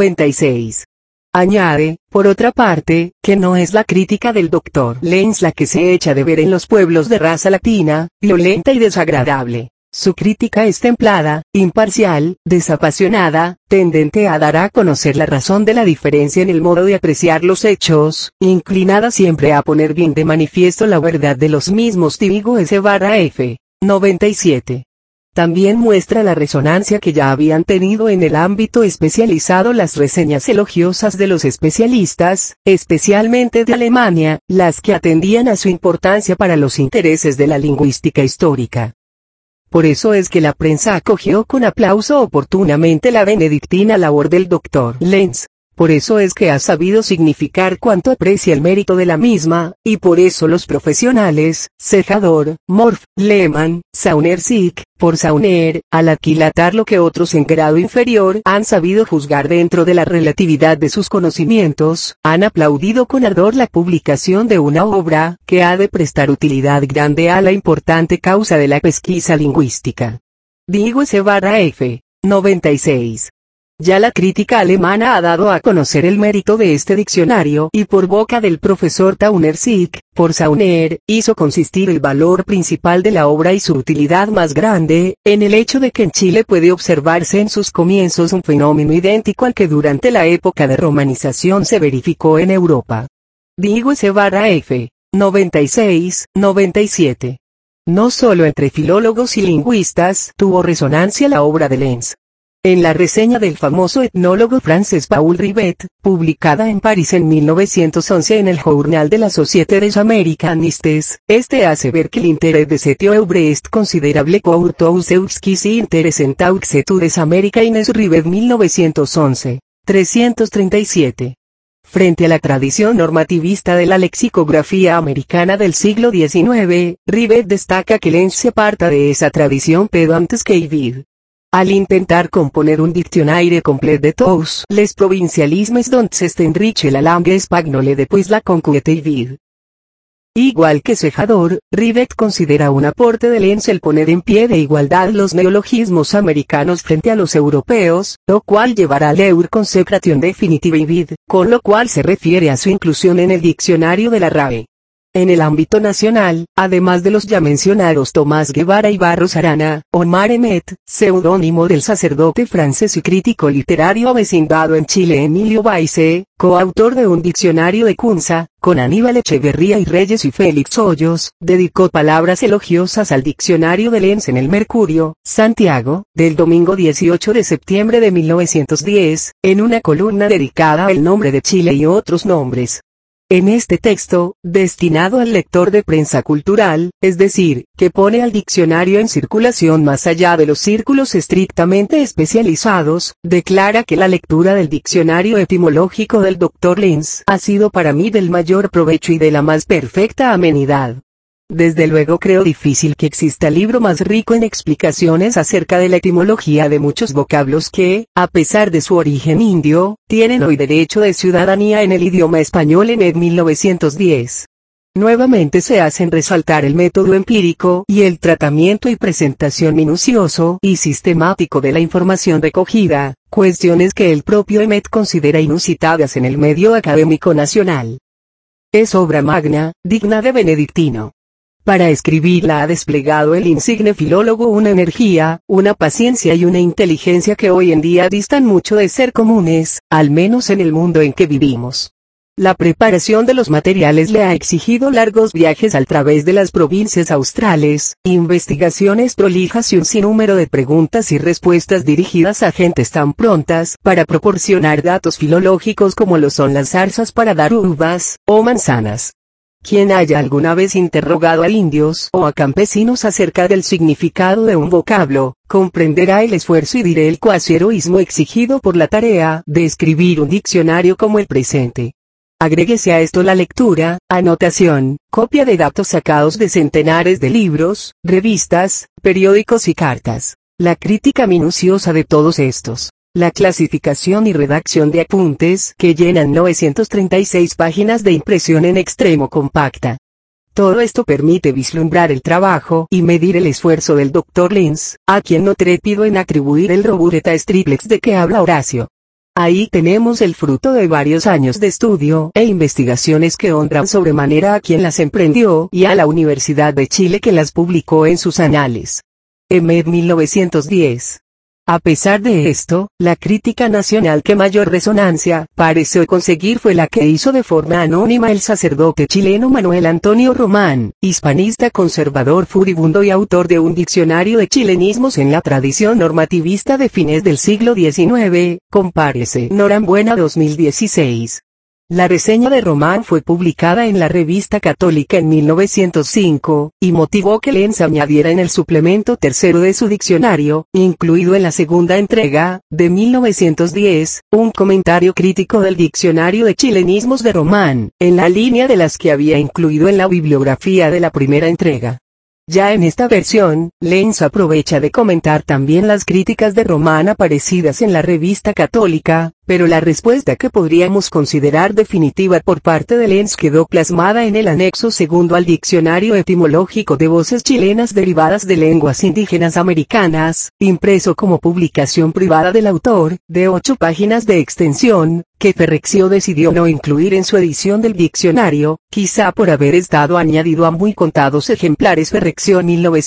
96. Añade, por otra parte, que no es la crítica del Dr. Lenz la que se echa de ver en los pueblos de raza latina, violenta y desagradable. Su crítica es templada, imparcial, desapasionada, tendente a dar a conocer la razón de la diferencia en el modo de apreciar los hechos, inclinada siempre a poner bien de manifiesto la verdad de los mismos. Diego S.F. 97. También muestra la resonancia que ya habían tenido en el ámbito especializado las reseñas elogiosas de los especialistas, especialmente de Alemania, las que atendían a su importancia para los intereses de la lingüística histórica. Por eso es que la prensa acogió con aplauso oportunamente la benedictina labor del Dr. Lenz. Por eso es que ha sabido significar cuánto aprecia el mérito de la misma, y por eso los profesionales, Cejador, Morf, Lehmann, Sauner-Sick, por Sauner, al aquilatar lo que otros en grado inferior han sabido juzgar dentro de la relatividad de sus conocimientos, han aplaudido con ardor la publicación de una obra que ha de prestar utilidad grande a la importante causa de la pesquisa lingüística. Diego S.F. 96. Ya la crítica alemana ha dado a conocer el mérito de este diccionario y por boca del profesor Tauner-Sick, por Sauner, hizo consistir el valor principal de la obra y su utilidad más grande, en el hecho de que en Chile puede observarse en sus comienzos un fenómeno idéntico al que durante la época de romanización se verificó en Europa. Diego S.F. 96, 97. No solo entre filólogos y lingüistas tuvo resonancia la obra de Lenz. En la reseña del famoso etnólogo francés Paul Rivet, publicada en París en 1911 en el Journal de la Société des Americanistes, este hace ver que el interés de cet œuvre est considerable pour tous ceux qui s'y intéressent aux études américaines. Rivet 1911. 337. Frente a la tradición normativista de la lexicografía americana del siglo XIX, Rivet destaca que Lenz se aparta de esa tradición antes que Vid. Al intentar componer un diccionaire complet de tous les provincialismes dont s'enriche la langue espagnole depuis la conquête vid. Igual que Cejador, Rivet considera un aporte de Lenz el poner en pie de igualdad los neologismos americanos frente a los europeos, lo cual llevará a leur consécration définitive vid, con lo cual se refiere a su inclusión en el diccionario de la RAE. En el ámbito nacional, además de los ya mencionados Tomás Guevara y Barros Arana, Omar Emet, seudónimo del sacerdote francés y crítico literario avecindado en Chile Emilio Baize, coautor de un diccionario de Kunza, con Aníbal Echeverría y Reyes y Félix Hoyos, dedicó palabras elogiosas al diccionario de Lenz en el Mercurio, Santiago, del domingo 18 de septiembre de 1910, en una columna dedicada al nombre de Chile y otros nombres. En este texto, destinado al lector de prensa cultural, es decir, que pone al diccionario en circulación más allá de los círculos estrictamente especializados, declara que la lectura del diccionario etimológico del Dr. Lenz ha sido para mí del mayor provecho y de la más perfecta amenidad. Desde luego creo difícil que exista libro más rico en explicaciones acerca de la etimología de muchos vocablos que, a pesar de su origen indio, tienen hoy derecho de ciudadanía en el idioma español en 1910. Nuevamente se hacen resaltar el método empírico y el tratamiento y presentación minucioso y sistemático de la información recogida, cuestiones que el propio Emet considera inusitadas en el medio académico nacional. Es obra magna, digna de benedictino. Para escribirla ha desplegado el insigne filólogo una energía, una paciencia y una inteligencia que hoy en día distan mucho de ser comunes, al menos en el mundo en que vivimos. La preparación de los materiales le ha exigido largos viajes al través de las provincias australes, investigaciones prolijas y un sinnúmero de preguntas y respuestas dirigidas a gentes tan prontas para proporcionar datos filológicos como lo son las zarzas para dar uvas, o manzanas. Quien haya alguna vez interrogado a indios o a campesinos acerca del significado de un vocablo, comprenderá el esfuerzo y diré el cuasi heroísmo exigido por la tarea de escribir un diccionario como el presente. Agréguese a esto la lectura, anotación, copia de datos sacados de centenares de libros, revistas, periódicos y cartas, la crítica minuciosa de todos estos. La clasificación y redacción de apuntes que llenan 936 páginas de impresión en extremo compacta. Todo esto permite vislumbrar el trabajo y medir el esfuerzo del Dr. Lenz, a quien no trépido en atribuir el Roburetas triplex de que habla Horacio. Ahí tenemos el fruto de varios años de estudio e investigaciones que honran sobremanera a quien las emprendió y a la Universidad de Chile que las publicó en sus anales. Emet 1910. A pesar de esto, la crítica nacional que mayor resonancia pareció conseguir fue la que hizo de forma anónima el sacerdote chileno Manuel Antonio Román, hispanista conservador furibundo y autor de un diccionario de chilenismos en la tradición normativista de fines del siglo XIX, compárese Norambuena 2016. La reseña de Román fue publicada en la Revista Católica en 1905, y motivó que Lenz añadiera en el suplemento tercero de su diccionario, incluido en la segunda entrega, de 1910, un comentario crítico del diccionario de chilenismos de Román, en la línea de las que había incluido en la bibliografía de la primera entrega. Ya en esta versión, Lenz aprovecha de comentar también las críticas de Román aparecidas en la Revista Católica, pero la respuesta que podríamos considerar definitiva por parte de Lenz quedó plasmada en el anexo segundo al Diccionario Etimológico de Voces Chilenas Derivadas de Lenguas Indígenas Americanas, impreso como publicación privada del autor, de 8 páginas de extensión, que Ferrexio decidió no incluir en su edición del diccionario, quizá por haber estado añadido a muy contados ejemplares Ferrexio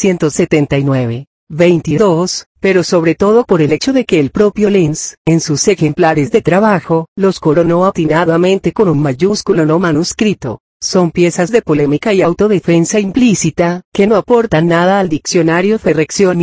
1979. 22, pero sobre todo por el hecho de que el propio Lenz, en sus ejemplares de trabajo, los coronó atinadamente con un mayúsculo no manuscrito. Son piezas de polémica y autodefensa implícita, que no aportan nada al diccionario Ferrexio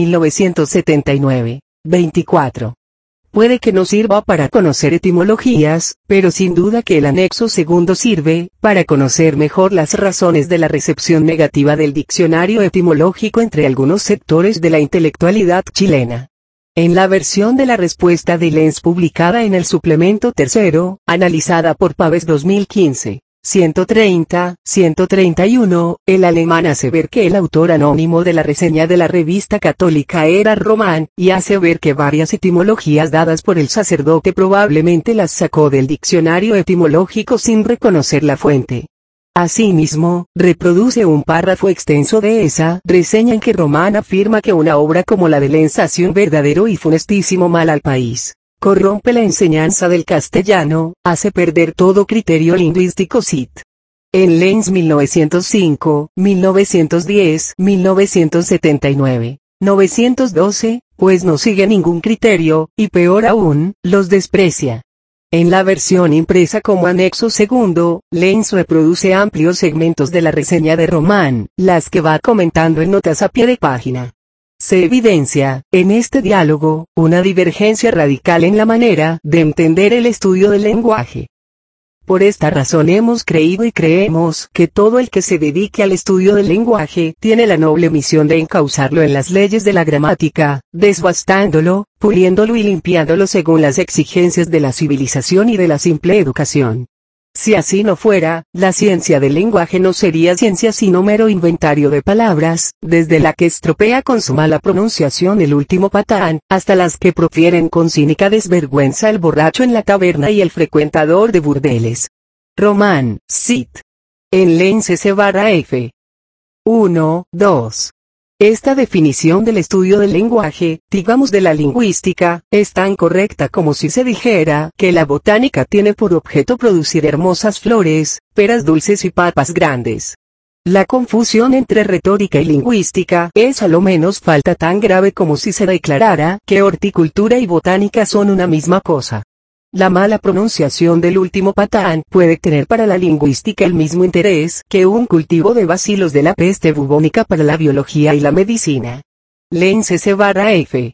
1979. 24. Puede que no sirva para conocer etimologías, pero sin duda que el anexo segundo sirve, para conocer mejor las razones de la recepción negativa del diccionario etimológico entre algunos sectores de la intelectualidad chilena. En la versión de la respuesta de Lenz publicada en el suplemento tercero, analizada por Paves 2015. 130, 131, el alemán hace ver que el autor anónimo de la reseña de la Revista Católica era Román, y hace ver que varias etimologías dadas por el sacerdote probablemente las sacó del diccionario etimológico sin reconocer la fuente. Asimismo, reproduce un párrafo extenso de esa reseña en que Román afirma que una obra como la de Lenz hace un verdadero y funestísimo mal al país. Corrompe la enseñanza del castellano, hace perder todo criterio lingüístico. Cit. En Lenz 1905, 1910, 1979, 912, pues no sigue ningún criterio, y peor aún, los desprecia. En la versión impresa como anexo segundo, Lenz reproduce amplios segmentos de la reseña de Roman, las que va comentando en notas a pie de página. Se evidencia, en este diálogo, una divergencia radical en la manera de entender el estudio del lenguaje. Por esta razón hemos creído y creemos que todo el que se dedique al estudio del lenguaje tiene la noble misión de encauzarlo en las leyes de la gramática, desbastándolo, puliéndolo y limpiándolo según las exigencias de la civilización y de la simple educación. Si así no fuera, la ciencia del lenguaje no sería ciencia sino mero inventario de palabras, desde la que estropea con su mala pronunciación el último patán, hasta las que profieren con cínica desvergüenza el borracho en la taberna y el frecuentador de burdeles. Roman, Cit. En Lenz S/F. 1, 2. Esta definición del estudio del lenguaje, digamos de la lingüística, es tan correcta como si se dijera que la botánica tiene por objeto producir hermosas flores, peras dulces y papas grandes. La confusión entre retórica y lingüística es a lo menos falta tan grave como si se declarara que horticultura y botánica son una misma cosa. La mala pronunciación del último patán puede tener para la lingüística el mismo interés que un cultivo de bacilos de la peste bubónica para la biología y la medicina. Lenz S/F.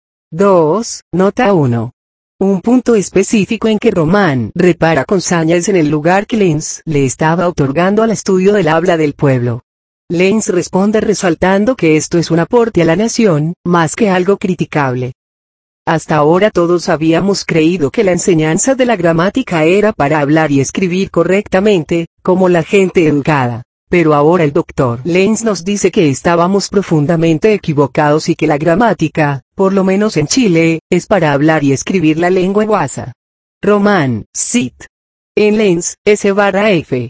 2, nota 1. Un punto específico en que Roman repara con saña es en el lugar que Lenz le estaba otorgando al estudio del habla del pueblo. Lenz responde resaltando que esto es un aporte a la nación, más que algo criticable. Hasta ahora todos habíamos creído que la enseñanza de la gramática era para hablar y escribir correctamente, como la gente educada. Pero ahora el doctor Lenz nos dice que estábamos profundamente equivocados y que la gramática, por lo menos en Chile, es para hablar y escribir la lengua guasa. Roman, Cit. En Lenz, S/F.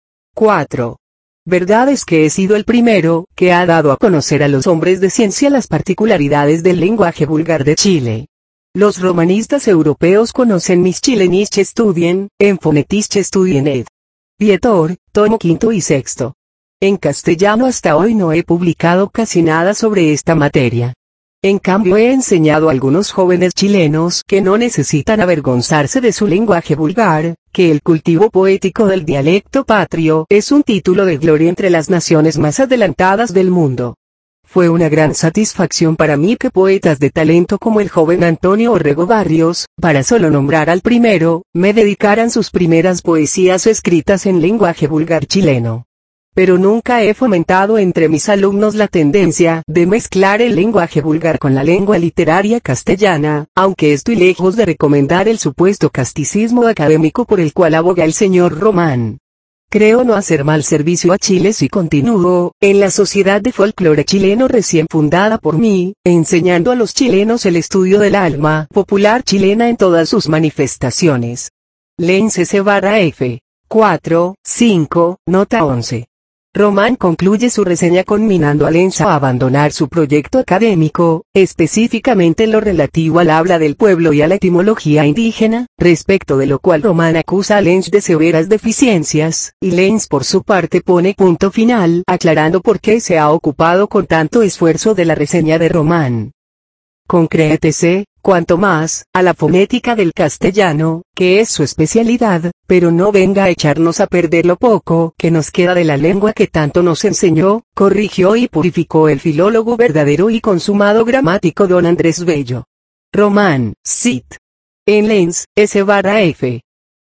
4. Verdad es que he sido el primero que ha dado a conocer a los hombres de ciencia las particularidades del lenguaje vulgar de Chile. Los romanistas europeos conocen mis chilenische Studien, en Phonetische Studien ed. Viator, tomo quinto y sexto. En castellano hasta hoy no he publicado casi nada sobre esta materia. En cambio he enseñado a algunos jóvenes chilenos que no necesitan avergonzarse de su lenguaje vulgar, que el cultivo poético del dialecto patrio es un título de gloria entre las naciones más adelantadas del mundo. Fue una gran satisfacción para mí que poetas de talento como el joven Antonio Orrego Barrios, para solo nombrar al primero, me dedicaran sus primeras poesías escritas en lenguaje vulgar chileno. Pero nunca he fomentado entre mis alumnos la tendencia de mezclar el lenguaje vulgar con la lengua literaria castellana, aunque estoy lejos de recomendar el supuesto casticismo académico por el cual aboga el señor Roman. Creo no hacer mal servicio a Chile si continúo, en la Sociedad de Folclore Chileno recién fundada por mí, enseñando a los chilenos el estudio del alma popular chilena en todas sus manifestaciones. Lenz S/F. 4, 5, nota 11. Roman concluye su reseña conminando a Lenz a abandonar su proyecto académico, específicamente en lo relativo al habla del pueblo y a la etimología indígena, respecto de lo cual Roman acusa a Lenz de severas deficiencias, y Lenz por su parte pone punto final aclarando por qué se ha ocupado con tanto esfuerzo de la reseña de Roman. Concrétese, cuanto más, a la fonética del castellano, que es su especialidad, pero no venga a echarnos a perder lo poco que nos queda de la lengua que tanto nos enseñó, corrigió y purificó el filólogo verdadero y consumado gramático don Andrés Bello. Roman, Cit. En Lenz, S/F.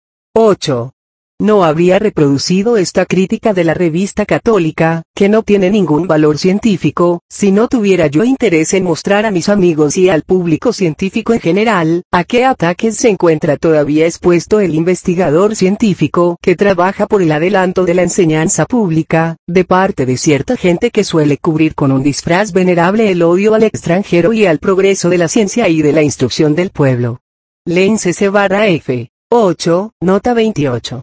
8. No habría reproducido esta crítica de la revista católica, que no tiene ningún valor científico, si no tuviera yo interés en mostrar a mis amigos y al público científico en general, a qué ataques se encuentra todavía expuesto el investigador científico que trabaja por el adelanto de la enseñanza pública, de parte de cierta gente que suele cubrir con un disfraz venerable el odio al extranjero y al progreso de la ciencia y de la instrucción del pueblo. Lenz S/F. 8, nota 28.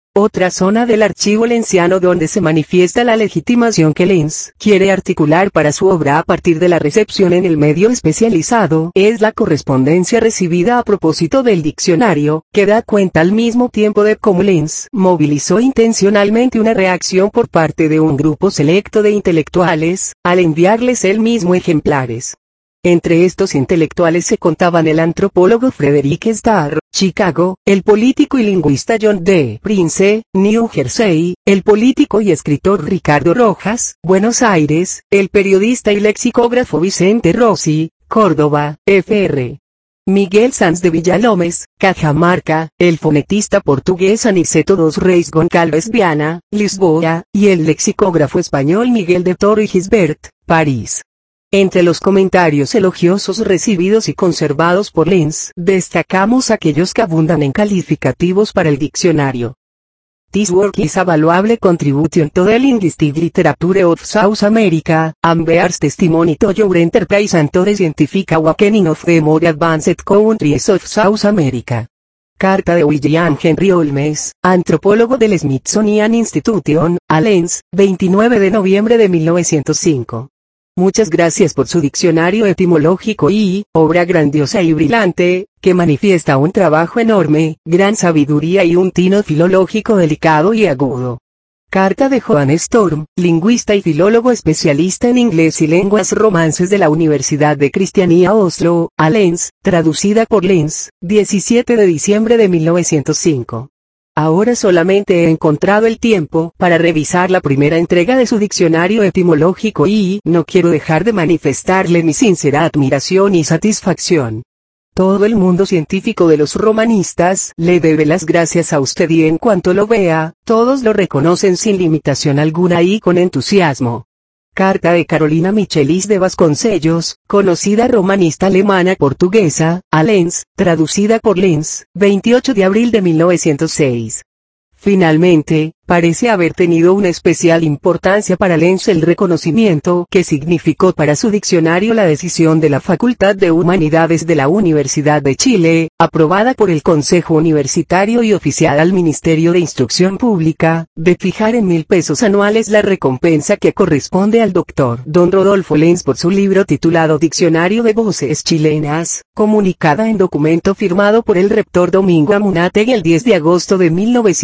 Otra zona del archivo lenciano donde se manifiesta la legitimación que Lenz quiere articular para su obra a partir de la recepción en el medio especializado es la correspondencia recibida a propósito del diccionario, que da cuenta al mismo tiempo de cómo Lenz movilizó intencionalmente una reacción por parte de un grupo selecto de intelectuales, al enviarles él mismo ejemplares. Entre estos intelectuales se contaban el antropólogo Frederick Starr, Chicago, el político y lingüista John D. Prince, New Jersey, el político y escritor Ricardo Rojas, Buenos Aires, el periodista y lexicógrafo Vicente Rossi, Córdoba, Fr. Miguel Sanz de Villalómez, Cajamarca, el fonetista portugués Aniceto dos Reis Goncalves Viana, Lisboa, y el lexicógrafo español Miguel de Toro y Gisbert, París. Entre los comentarios elogiosos recibidos y conservados por Lenz, destacamos aquellos que abundan en calificativos para el diccionario. This work is a valuable contribution to the linguistic literature of South America, and bears testimony to your enterprise and to the scientific awakening of the more advanced countries of South America. Carta de William Henry Holmes, antropólogo del Smithsonian Institution, a Lenz, 29 de noviembre de 1905. Muchas gracias por su diccionario etimológico y, obra grandiosa y brillante, que manifiesta un trabajo enorme, gran sabiduría y un tino filológico delicado y agudo. Carta de Johan Storm, lingüista y filólogo especialista en inglés y lenguas romances de la Universidad de Cristianía Oslo, a Lenz, traducida por Lenz, 17 de diciembre de 1905. Ahora solamente he encontrado el tiempo para revisar la primera entrega de su diccionario etimológico y no quiero dejar de manifestarle mi sincera admiración y satisfacción. Todo el mundo científico de los romanistas le debe las gracias a usted y en cuanto lo vea, todos lo reconocen sin limitación alguna y con entusiasmo. Carta de Carolina Michelis de Vasconcellos, conocida romanista alemana portuguesa, a Lenz, traducida por Lenz, 28 de abril de 1906. Finalmente, parece haber tenido una especial importancia para Lenz el reconocimiento que significó para su diccionario la decisión de la Facultad de Humanidades de la Universidad de Chile, aprobada por el Consejo Universitario y oficial al Ministerio de Instrucción Pública, de fijar en 1.000 pesos anuales la recompensa que corresponde al Dr. Don Rodolfo Lenz por su libro titulado Diccionario de Voces Chilenas, comunicada en documento firmado por el rector Domingo Amunátegui el 10 de agosto de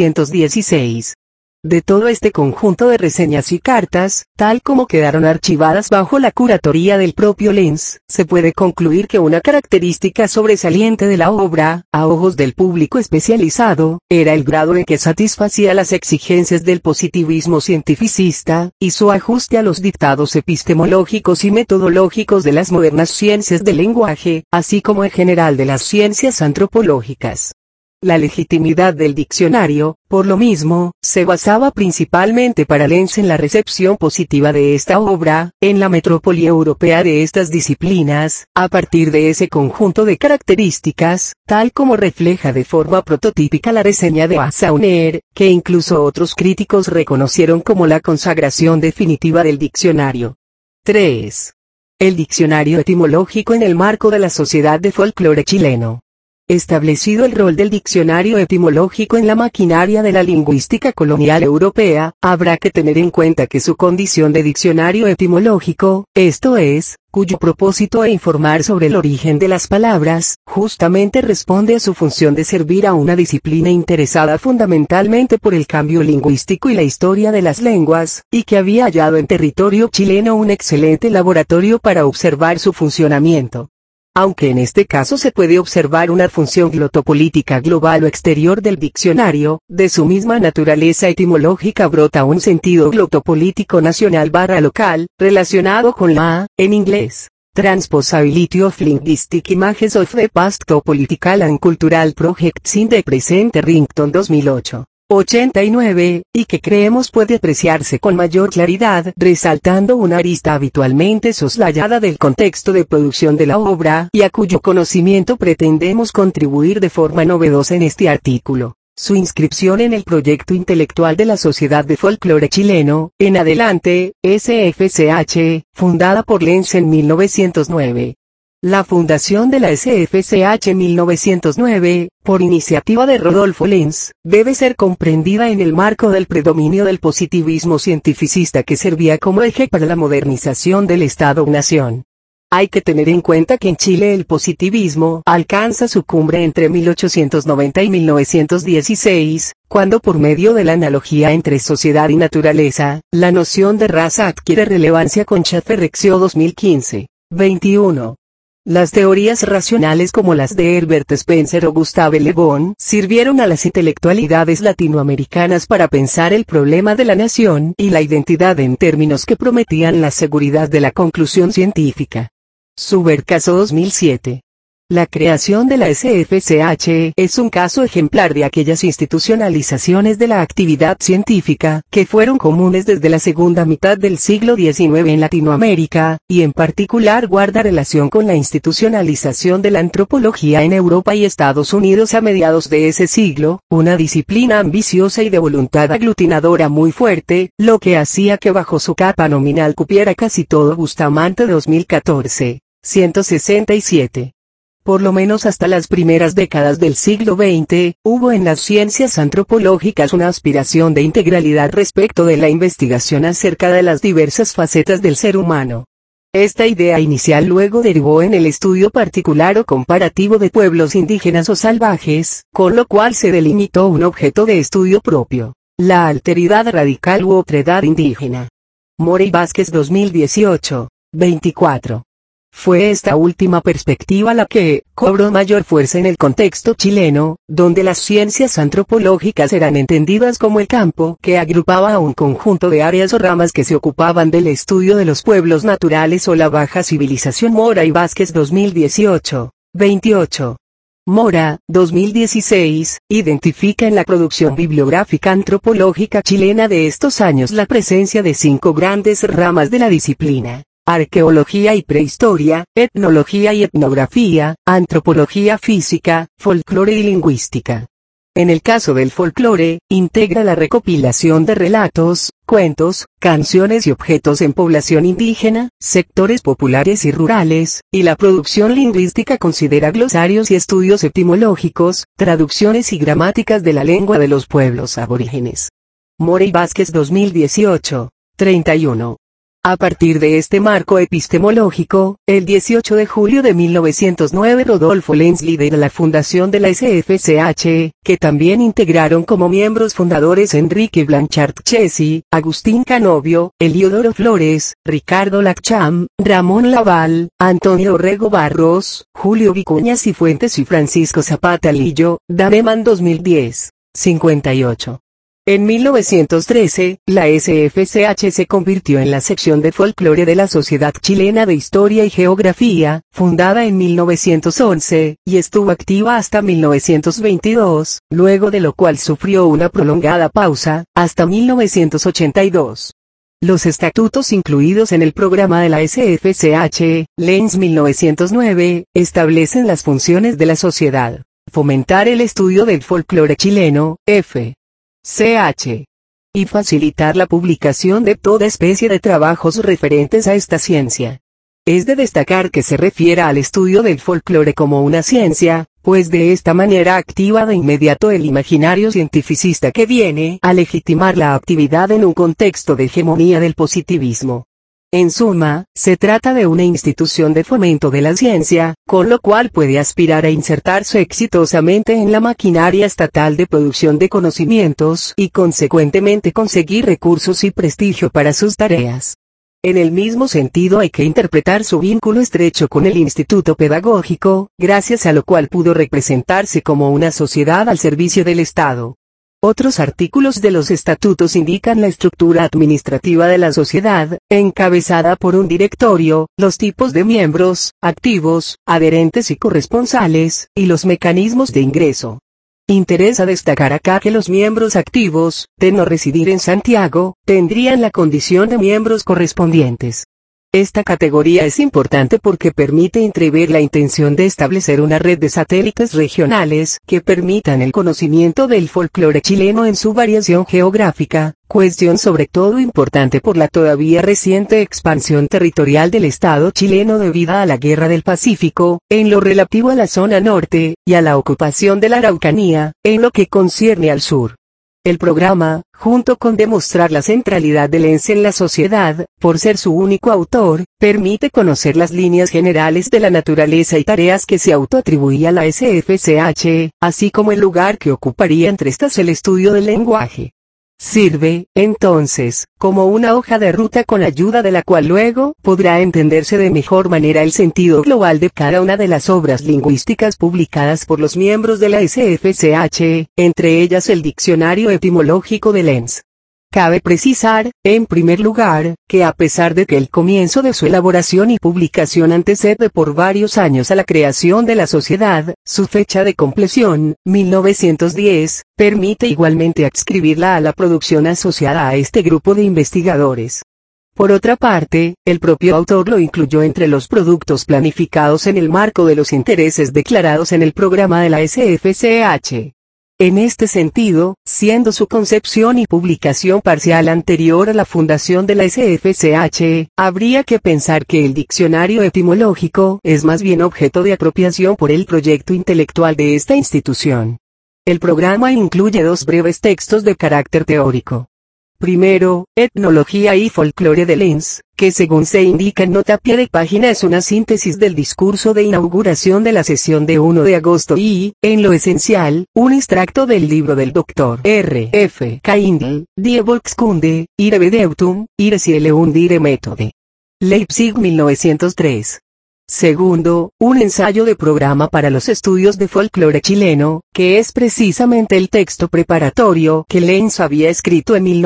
1916. De todo este conjunto de reseñas y cartas, tal como quedaron archivadas bajo la curatoría del propio Lenz, se puede concluir que una característica sobresaliente de la obra, a ojos del público especializado, era el grado en que satisfacía las exigencias del positivismo cientificista, y su ajuste a los dictados epistemológicos y metodológicos de las modernas ciencias del lenguaje, así como en general de las ciencias antropológicas. La legitimidad del diccionario, por lo mismo, se basaba principalmente para Lenz en la recepción positiva de esta obra, en la metrópoli europea de estas disciplinas, a partir de ese conjunto de características, tal como refleja de forma prototípica la reseña de Assauner, que incluso otros críticos reconocieron como la consagración definitiva del diccionario. 3. El diccionario etimológico en el marco de la Sociedad de Folclore Chileno. Establecido el rol del diccionario etimológico en la maquinaria de la lingüística colonial europea, habrá que tener en cuenta que su condición de diccionario etimológico, esto es, cuyo propósito es informar sobre el origen de las palabras, justamente responde a su función de servir a una disciplina interesada fundamentalmente por el cambio lingüístico y la historia de las lenguas, y que había hallado en territorio chileno un excelente laboratorio para observar su funcionamiento. Aunque en este caso se puede observar una función glotopolítica global o exterior del diccionario, de su misma naturaleza etimológica brota un sentido glotopolítico nacional/local, relacionado con la, en inglés, Transposability of Linguistic Images of the Past to Political and Cultural Projects in the Present. Rington 2008. 89, y que creemos puede apreciarse con mayor claridad, resaltando una arista habitualmente soslayada del contexto de producción de la obra, y a cuyo conocimiento pretendemos contribuir de forma novedosa en este artículo. Su inscripción en el proyecto intelectual de la Sociedad de Folclore Chileno, en adelante, SFCH, fundada por Lenz en 1909. La fundación de la SFCH en 1909, por iniciativa de Rodolfo Lenz, debe ser comprendida en el marco del predominio del positivismo cientificista que servía como eje para la modernización del Estado-nación. Hay que tener en cuenta que en Chile el positivismo alcanza su cumbre entre 1890 y 1916, cuando por medio de la analogía entre sociedad y naturaleza, la noción de raza adquiere relevancia con Schaeffer-Rexio 2015. 21. Las teorías racionales como las de Herbert Spencer o Gustave Le Bon sirvieron a las intelectualidades latinoamericanas para pensar el problema de la nación y la identidad en términos que prometían la seguridad de la conclusión científica. Subercaso 2007. La creación de la SFCH es un caso ejemplar de aquellas institucionalizaciones de la actividad científica que fueron comunes desde la segunda mitad del siglo XIX en Latinoamérica, y en particular guarda relación con la institucionalización de la antropología en Europa y Estados Unidos a mediados de ese siglo, una disciplina ambiciosa y de voluntad aglutinadora muy fuerte, lo que hacía que bajo su capa nominal cupiera casi todo Bustamante 2014. 167. Por lo menos hasta las primeras décadas del siglo XX, hubo en las ciencias antropológicas una aspiración de integralidad respecto de la investigación acerca de las diversas facetas del ser humano. Esta idea inicial luego derivó en el estudio particular o comparativo de pueblos indígenas o salvajes, con lo cual se delimitó un objeto de estudio propio: la alteridad radical u otredad indígena. Mora y Vázquez 2018. 24. Fue esta última perspectiva la que cobró mayor fuerza en el contexto chileno, donde las ciencias antropológicas eran entendidas como el campo que agrupaba a un conjunto de áreas o ramas que se ocupaban del estudio de los pueblos naturales o la baja civilización. Mora y Vázquez 2018. 28. Mora, 2016, identifica en la producción bibliográfica antropológica chilena de estos años la presencia de 5 grandes ramas de la disciplina: arqueología y prehistoria, etnología y etnografía, antropología física, folclore y lingüística. En el caso del folclore, integra la recopilación de relatos, cuentos, canciones y objetos en población indígena, sectores populares y rurales, y la producción lingüística considera glosarios y estudios etimológicos, traducciones y gramáticas de la lengua de los pueblos aborígenes. Mora y Vázquez 2018. 31. A partir de este marco epistemológico, el 18 de julio de 1909 Rodolfo Lenz lidera la fundación de la SFCH, que también integraron como miembros fundadores Enrique Blanchard Chessy, Agustín Canovio, Eliodoro Flores, Ricardo Laccham, Ramón Laval, Antonio Orrego Barros, Julio Vicuña Cifuentes y Francisco Zapata Lillo. Daneman 2010. 58. En 1913, la SFCH se convirtió en la sección de folclore de la Sociedad Chilena de Historia y Geografía, fundada en 1911, y estuvo activa hasta 1922, luego de lo cual sufrió una prolongada pausa, hasta 1982. Los estatutos incluidos en el programa de la SFCH, Lenz 1909, establecen las funciones de la sociedad: fomentar el estudio del folclore chileno, CH. Y facilitar la publicación de toda especie de trabajos referentes a esta ciencia. Es de destacar que se refiere al estudio del folclore como una ciencia, pues de esta manera activa de inmediato el imaginario cientificista que viene a legitimar la actividad en un contexto de hegemonía del positivismo. En suma, se trata de una institución de fomento de la ciencia, con lo cual puede aspirar a insertarse exitosamente en la maquinaria estatal de producción de conocimientos y consecuentemente conseguir recursos y prestigio para sus tareas. En el mismo sentido hay que interpretar su vínculo estrecho con el Instituto Pedagógico, gracias a lo cual pudo representarse como una sociedad al servicio del Estado. Otros artículos de los estatutos indican la estructura administrativa de la sociedad, encabezada por un directorio, los tipos de miembros, activos, adherentes y corresponsales, y los mecanismos de ingreso. Interesa destacar acá que los miembros activos, de no residir en Santiago, tendrían la condición de miembros correspondientes. Esta categoría es importante porque permite entrever la intención de establecer una red de satélites regionales que permitan el conocimiento del folclore chileno en su variación geográfica, cuestión sobre todo importante por la todavía reciente expansión territorial del Estado chileno debida a la Guerra del Pacífico, en lo relativo a la zona norte, y a la ocupación de la Araucanía, en lo que concierne al sur. El programa, junto con demostrar la centralidad del ENS en la sociedad, por ser su único autor, permite conocer las líneas generales de la naturaleza y tareas que se autoatribuía la SFCH, así como el lugar que ocuparía entre estas el estudio del lenguaje. Sirve, entonces, como una hoja de ruta con ayuda de la cual luego podrá entenderse de mejor manera el sentido global de cada una de las obras lingüísticas publicadas por los miembros de la SFCH, entre ellas el Diccionario Etimológico del ENS. Cabe precisar, en primer lugar, que a pesar de que el comienzo de su elaboración y publicación antecede por varios años a la creación de la sociedad, su fecha de compleción, 1910, permite igualmente adscribirla a la producción asociada a este grupo de investigadores. Por otra parte, el propio autor lo incluyó entre los productos planificados en el marco de los intereses declarados en el programa de la SFCH. En este sentido, siendo su concepción y publicación parcial anterior a la fundación de la SFCH, habría que pensar que el diccionario etimológico es más bien objeto de apropiación por el proyecto intelectual de esta institución. El programa incluye dos breves textos de carácter teórico. Primero, Etnología y Folclore del ENS, que según se indica en nota a pie de página es una síntesis del discurso de inauguración de la sesión de 1 de agosto y, en lo esencial, un extracto del libro del Dr. R. F. Kaindl, Die Volkskunde, ihre Bedeutung, ihre Ziele und ihre Methode. Leipzig 1903. Segundo, un ensayo de programa para los estudios de folclore chileno, que es precisamente el texto preparatorio que Lenz había escrito en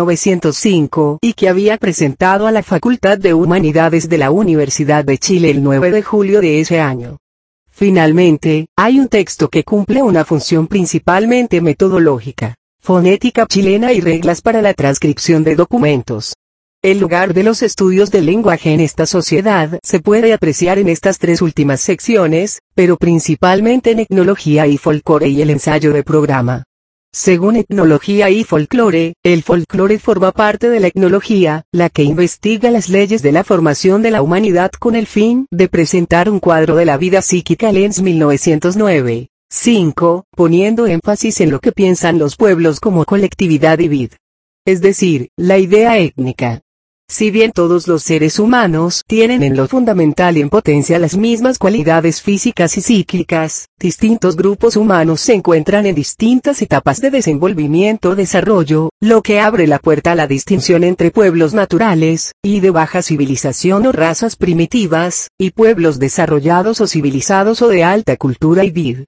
1905 y que había presentado a la Facultad de Humanidades de la Universidad de Chile el 9 de julio de ese año. Finalmente, hay un texto que cumple una función principalmente metodológica, fonética chilena y reglas para la transcripción de documentos. El lugar de los estudios del lenguaje en esta sociedad se puede apreciar en estas tres últimas secciones, pero principalmente en etnología y folclore y el ensayo de programa. Según etnología y folclore, el folclore forma parte de la etnología, la que investiga las leyes de la formación de la humanidad con el fin de presentar un cuadro de la vida psíquica. Lenz 1909. 5. Poniendo énfasis en lo que piensan los pueblos como colectividad y vid. Es decir, la idea étnica. Si bien todos los seres humanos tienen en lo fundamental y en potencia las mismas cualidades físicas y psíquicas, distintos grupos humanos se encuentran en distintas etapas de desenvolvimiento o desarrollo, lo que abre la puerta a la distinción entre pueblos naturales, y de baja civilización o razas primitivas, y pueblos desarrollados o civilizados o de alta cultura y vid.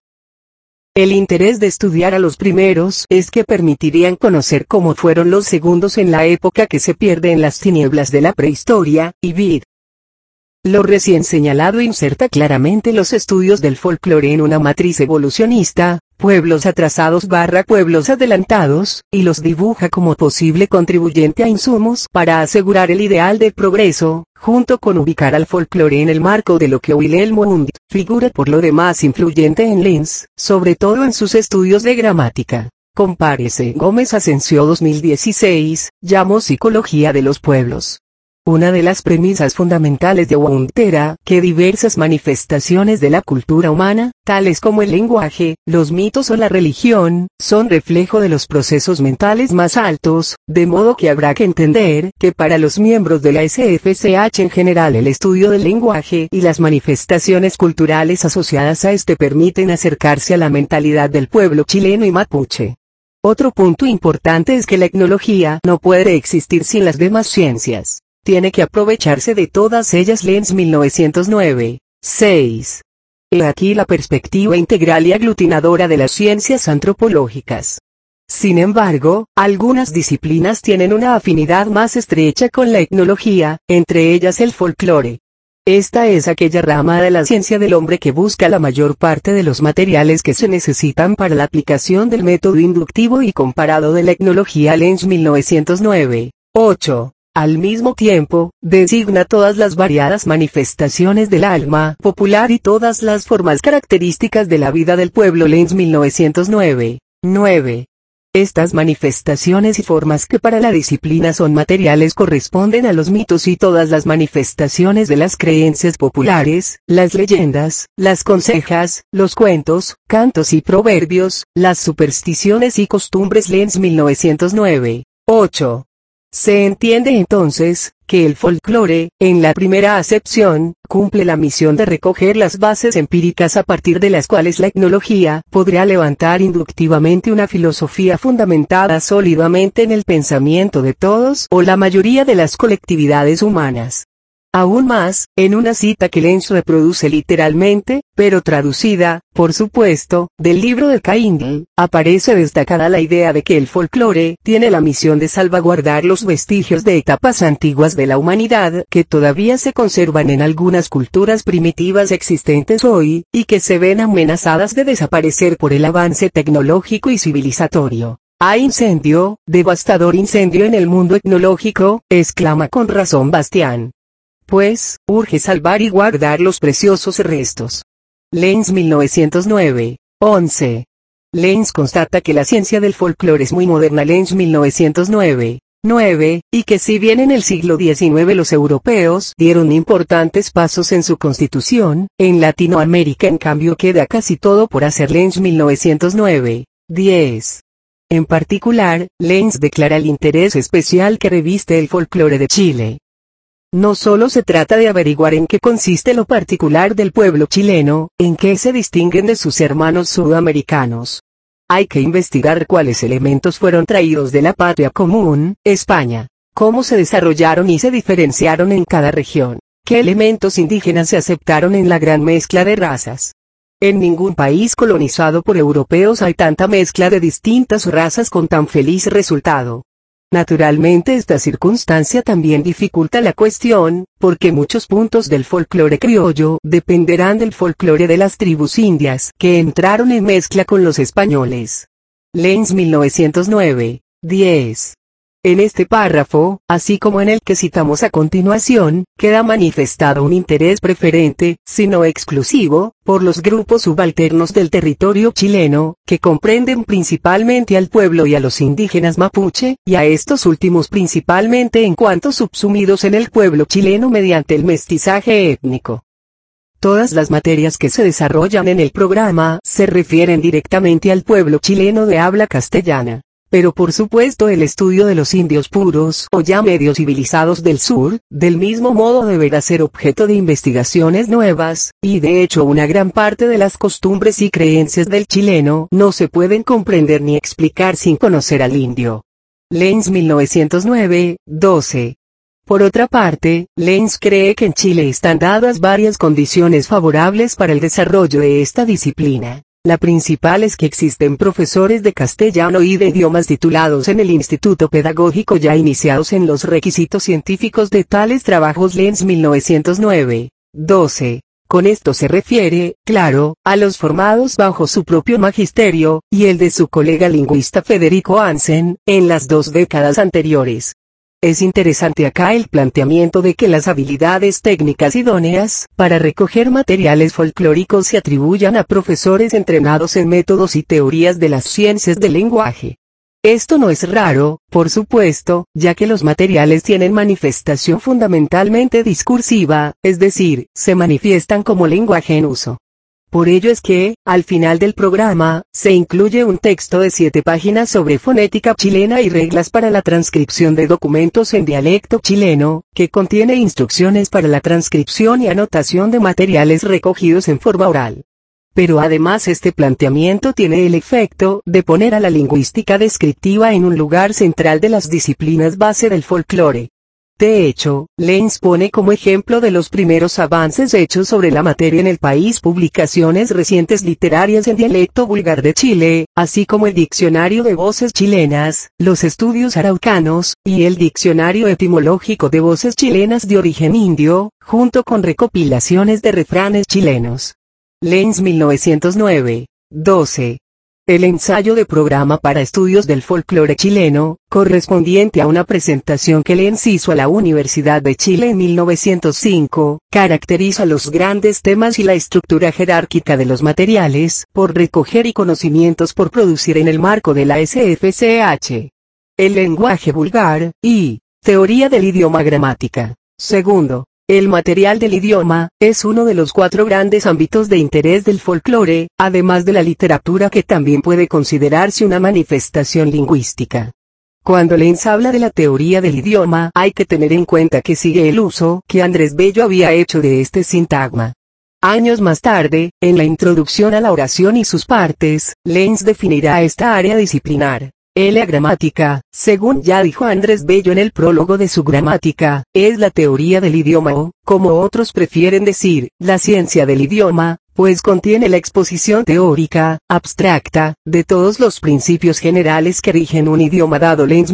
El interés de estudiar a los primeros es que permitirían conocer cómo fueron los segundos en la época que se pierde en las tinieblas de la prehistoria, y vid. Lo recién señalado inserta claramente los estudios del folclore en una matriz evolucionista, pueblos atrasados / pueblos adelantados, y los dibuja como posible contribuyente a insumos para asegurar el ideal de progreso, junto con ubicar al folclore en el marco de lo que Wilhelm Wundt figura por lo demás influyente en Lenz, sobre todo en sus estudios de gramática. Compárese Gómez Asensio 2016, llamó Psicología de los Pueblos. Una de las premisas fundamentales de Wundt era que diversas manifestaciones de la cultura humana, tales como el lenguaje, los mitos o la religión, son reflejo de los procesos mentales más altos, de modo que habrá que entender que para los miembros de la SFCH en general el estudio del lenguaje y las manifestaciones culturales asociadas a este permiten acercarse a la mentalidad del pueblo chileno y mapuche. Otro punto importante es que la etnología no puede existir sin las demás ciencias. Tiene que aprovecharse de todas ellas. Lenz 1909. 6. He aquí la perspectiva integral y aglutinadora de las ciencias antropológicas. Sin embargo, algunas disciplinas tienen una afinidad más estrecha con la etnología, entre ellas el folclore. Esta es aquella rama de la ciencia del hombre que busca la mayor parte de los materiales que se necesitan para la aplicación del método inductivo y comparado de la etnología. Lenz 1909. 8. Al mismo tiempo, designa todas las variadas manifestaciones del alma popular y todas las formas características de la vida del pueblo. Lenz 1909. 9. Estas manifestaciones y formas que para la disciplina son materiales corresponden a los mitos y todas las manifestaciones de las creencias populares, las leyendas, las consejas, los cuentos, cantos y proverbios, las supersticiones y costumbres. Lenz 1909. 8. Se entiende entonces, que el folclore, en la primera acepción, cumple la misión de recoger las bases empíricas a partir de las cuales la etnología podrá levantar inductivamente una filosofía fundamentada sólidamente en el pensamiento de todos o la mayoría de las colectividades humanas. Aún más, en una cita que Lenz reproduce literalmente, pero traducida, por supuesto, del libro de Kaindl, aparece destacada la idea de que el folclore tiene la misión de salvaguardar los vestigios de etapas antiguas de la humanidad que todavía se conservan en algunas culturas primitivas existentes hoy, y que se ven amenazadas de desaparecer por el avance tecnológico y civilizatorio. «Hay incendio, devastador incendio en el mundo etnológico», exclama con razón Bastián. Pues, urge salvar y guardar los preciosos restos. Lenz 1909. 11. Lenz constata que la ciencia del folclore es muy moderna. Lenz 1909. 9, y que si bien en el siglo XIX los europeos dieron importantes pasos en su constitución, en Latinoamérica en cambio queda casi todo por hacer. Lenz 1909. 10. En particular, Lenz declara el interés especial que reviste el folclore de Chile. No solo se trata de averiguar en qué consiste lo particular del pueblo chileno, en qué se distinguen de sus hermanos sudamericanos. Hay que investigar cuáles elementos fueron traídos de la patria común, España, cómo se desarrollaron y se diferenciaron en cada región, qué elementos indígenas se aceptaron en la gran mezcla de razas. En ningún país colonizado por europeos hay tanta mezcla de distintas razas con tan feliz resultado. Naturalmente esta circunstancia también dificulta la cuestión, porque muchos puntos del folclore criollo dependerán del folclore de las tribus indias que entraron en mezcla con los españoles. Lenz 1909. 10. En este párrafo, así como en el que citamos a continuación, queda manifestado un interés preferente, si no exclusivo, por los grupos subalternos del territorio chileno, que comprenden principalmente al pueblo y a los indígenas mapuche, y a estos últimos principalmente en cuanto subsumidos en el pueblo chileno mediante el mestizaje étnico. Todas las materias que se desarrollan en el programa se refieren directamente al pueblo chileno de habla castellana. Pero por supuesto el estudio de los indios puros o ya medio civilizados del sur, del mismo modo deberá ser objeto de investigaciones nuevas, y de hecho una gran parte de las costumbres y creencias del chileno no se pueden comprender ni explicar sin conocer al indio. Lenz 1909, 12. Por otra parte, Lenz cree que en Chile están dadas varias condiciones favorables para el desarrollo de esta disciplina. La principal es que existen profesores de castellano y de idiomas titulados en el Instituto Pedagógico ya iniciados en los requisitos científicos de tales trabajos. Lenz 1909. 12. Con esto se refiere, claro, a los formados bajo su propio magisterio, y el de su colega lingüista Federico Hansen, en las 2 décadas anteriores. Es interesante acá el planteamiento de que las habilidades técnicas idóneas para recoger materiales folclóricos se atribuyan a profesores entrenados en métodos y teorías de las ciencias del lenguaje. Esto no es raro, por supuesto, ya que los materiales tienen manifestación fundamentalmente discursiva, es decir, se manifiestan como lenguaje en uso. Por ello es que, al final del programa, se incluye un texto de 7 páginas sobre fonética chilena y reglas para la transcripción de documentos en dialecto chileno, que contiene instrucciones para la transcripción y anotación de materiales recogidos en forma oral. Pero además este planteamiento tiene el efecto de poner a la lingüística descriptiva en un lugar central de las disciplinas base del folclore. De hecho, Lenz pone como ejemplo de los primeros avances hechos sobre la materia en el país publicaciones recientes literarias en dialecto vulgar de Chile, así como el Diccionario de Voces Chilenas, los Estudios Araucanos, y el Diccionario Etimológico de Voces Chilenas de Origen Indio, junto con recopilaciones de refranes chilenos. Lenz 1909. 12. El ensayo de programa para estudios del folclore chileno, correspondiente a una presentación que Lenz hizo a la Universidad de Chile en 1905, caracteriza los grandes temas y la estructura jerárquica de los materiales por recoger y conocimientos por producir en el marco de la SFCH. El lenguaje vulgar, y teoría del idioma gramática. Segundo, el material del idioma, es uno de los 4 grandes ámbitos de interés del folclore, además de la literatura que también puede considerarse una manifestación lingüística. Cuando Lenz habla de la teoría del idioma, hay que tener en cuenta que sigue el uso que Andrés Bello había hecho de este sintagma. Años más tarde, en la introducción a la oración y sus partes, Lenz definirá esta área disciplinar. La gramática, según ya dijo Andrés Bello en el prólogo de su gramática, es la teoría del idioma o, como otros prefieren decir, la ciencia del idioma, pues contiene la exposición teórica, abstracta, de todos los principios generales que rigen un idioma dado. Lenz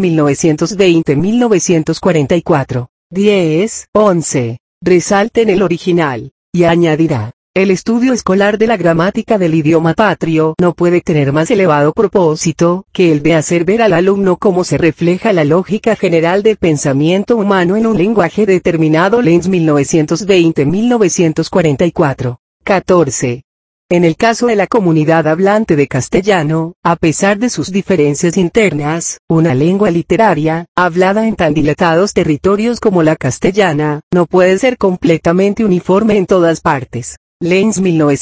1920-1944. 10, 11. Resalten el original, y añadirá. El estudio escolar de la gramática del idioma patrio no puede tener más elevado propósito que el de hacer ver al alumno cómo se refleja la lógica general del pensamiento humano en un lenguaje determinado. Lenz 1920-1944. 14. En el caso de la comunidad hablante de castellano, a pesar de sus diferencias internas, una lengua literaria, hablada en tan dilatados territorios como la castellana, no puede ser completamente uniforme en todas partes. Lenz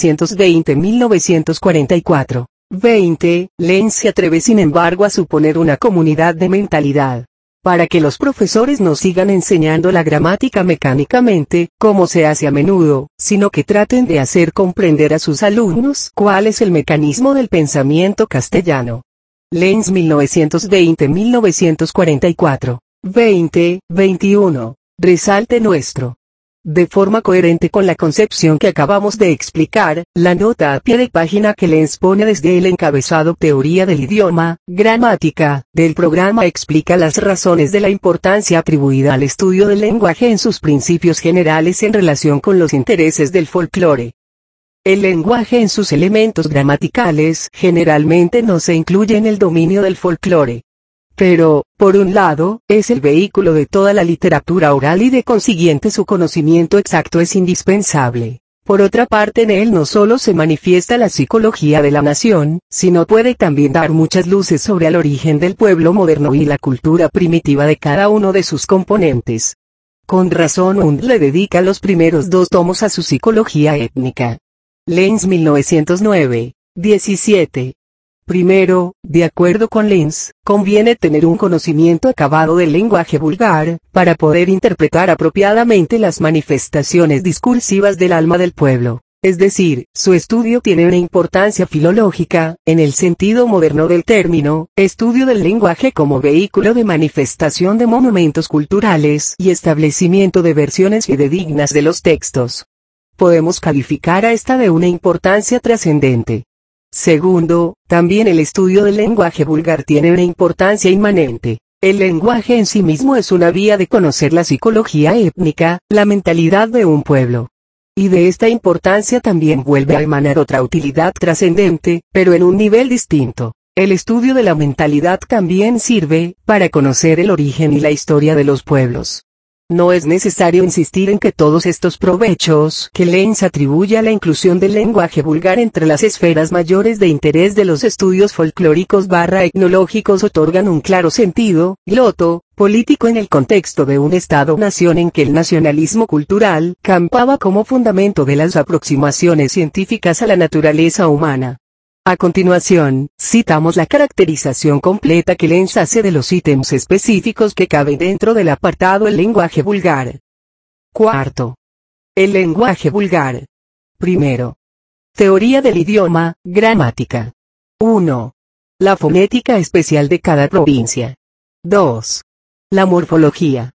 1920-1944. 20. Lenz se atreve sin embargo a suponer una comunidad de mentalidad. Para que los profesores no sigan enseñando la gramática mecánicamente, como se hace a menudo, sino que traten de hacer comprender a sus alumnos cuál es el mecanismo del pensamiento castellano. Lenz 1920-1944. 20, 21. Resalte nuestro. De forma coherente con la concepción que acabamos de explicar, la nota a pie de página que Lenz pone desde el encabezado Teoría del idioma, gramática, del programa explica las razones de la importancia atribuida al estudio del lenguaje en sus principios generales en relación con los intereses del folclore. El lenguaje en sus elementos gramaticales generalmente no se incluye en el dominio del folclore. Pero, por un lado, es el vehículo de toda la literatura oral y de consiguiente su conocimiento exacto es indispensable. Por otra parte, en él no solo se manifiesta la psicología de la nación, sino puede también dar muchas luces sobre el origen del pueblo moderno y la cultura primitiva de cada uno de sus componentes. Con razón Und le dedica los primeros 2 tomos a su psicología étnica. Lenz 1909. 17. Primero, de acuerdo con Lenz, conviene tener un conocimiento acabado del lenguaje vulgar, para poder interpretar apropiadamente las manifestaciones discursivas del alma del pueblo. Es decir, su estudio tiene una importancia filológica, en el sentido moderno del término, estudio del lenguaje como vehículo de manifestación de monumentos culturales y establecimiento de versiones fidedignas de los textos. Podemos calificar a esta de una importancia trascendente. Segundo, también el estudio del lenguaje vulgar tiene una importancia inmanente. El lenguaje en sí mismo es una vía de conocer la psicología étnica, la mentalidad de un pueblo. Y de esta importancia también vuelve a emanar otra utilidad trascendente, pero en un nivel distinto. El estudio de la mentalidad también sirve para conocer el origen y la historia de los pueblos. No es necesario insistir en que todos estos provechos que Lenz atribuye a la inclusión del lenguaje vulgar entre las esferas mayores de interés de los estudios folclóricos etnológicos otorgan un claro sentido, político en el contexto de un Estado-nación en que el nacionalismo cultural campaba como fundamento de las aproximaciones científicas a la naturaleza humana. A continuación, citamos la caracterización completa que Lenz hace de los ítems específicos que caben dentro del apartado el lenguaje vulgar. Cuarto. El lenguaje vulgar. Primero. Teoría del idioma, gramática. 1. La fonética especial de cada provincia. 2. La morfología.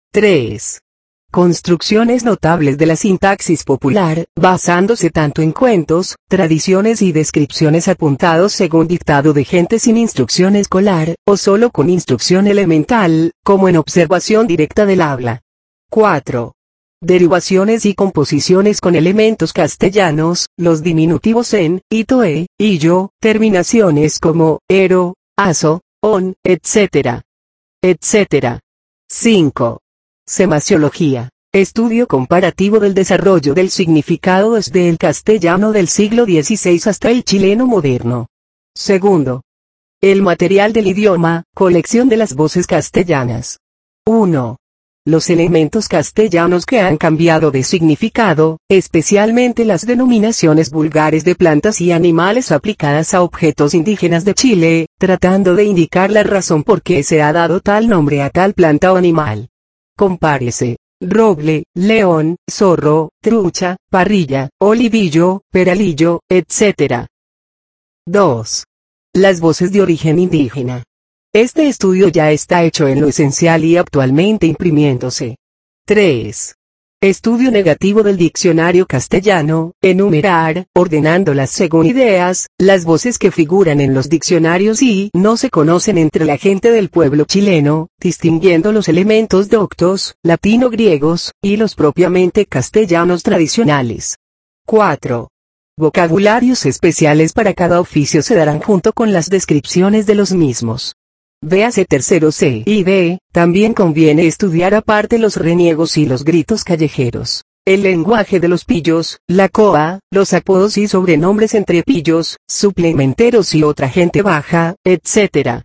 3. Construcciones notables de la sintaxis popular, basándose tanto en cuentos, tradiciones y descripciones apuntados según dictado de gente sin instrucción escolar, o solo con instrucción elemental, como en observación directa del habla. 4. Derivaciones y composiciones con elementos castellanos, los diminutivos en, itoe, illo, terminaciones como, ero, aso, on, etc. etc. 5. Semasiología. Estudio comparativo del desarrollo del significado desde el castellano del siglo XVI hasta el chileno moderno. Segundo. El material del idioma, colección de las voces castellanas. 1. Los elementos castellanos que han cambiado de significado, especialmente las denominaciones vulgares de plantas y animales aplicadas a objetos indígenas de Chile, tratando de indicar la razón por qué se ha dado tal nombre a tal planta o animal. Compárese: roble, león, zorro, trucha, parrilla, olivillo, peralillo, etc. 2. Las voces de origen indígena. Este estudio ya está hecho en lo esencial y actualmente imprimiéndose. 3. Estudio negativo del diccionario castellano, enumerar, ordenándolas según ideas, las voces que figuran en los diccionarios y no se conocen entre la gente del pueblo chileno, distinguiendo los elementos doctos, latino-griegos, y los propiamente castellanos tradicionales. 4. Vocabularios especiales para cada oficio se darán junto con las descripciones de los mismos. Véase tercero C y D. También conviene estudiar aparte los reniegos y los gritos callejeros, el lenguaje de los pillos, la coa, los apodos y sobrenombres entre pillos, suplementeros y otra gente baja, etc.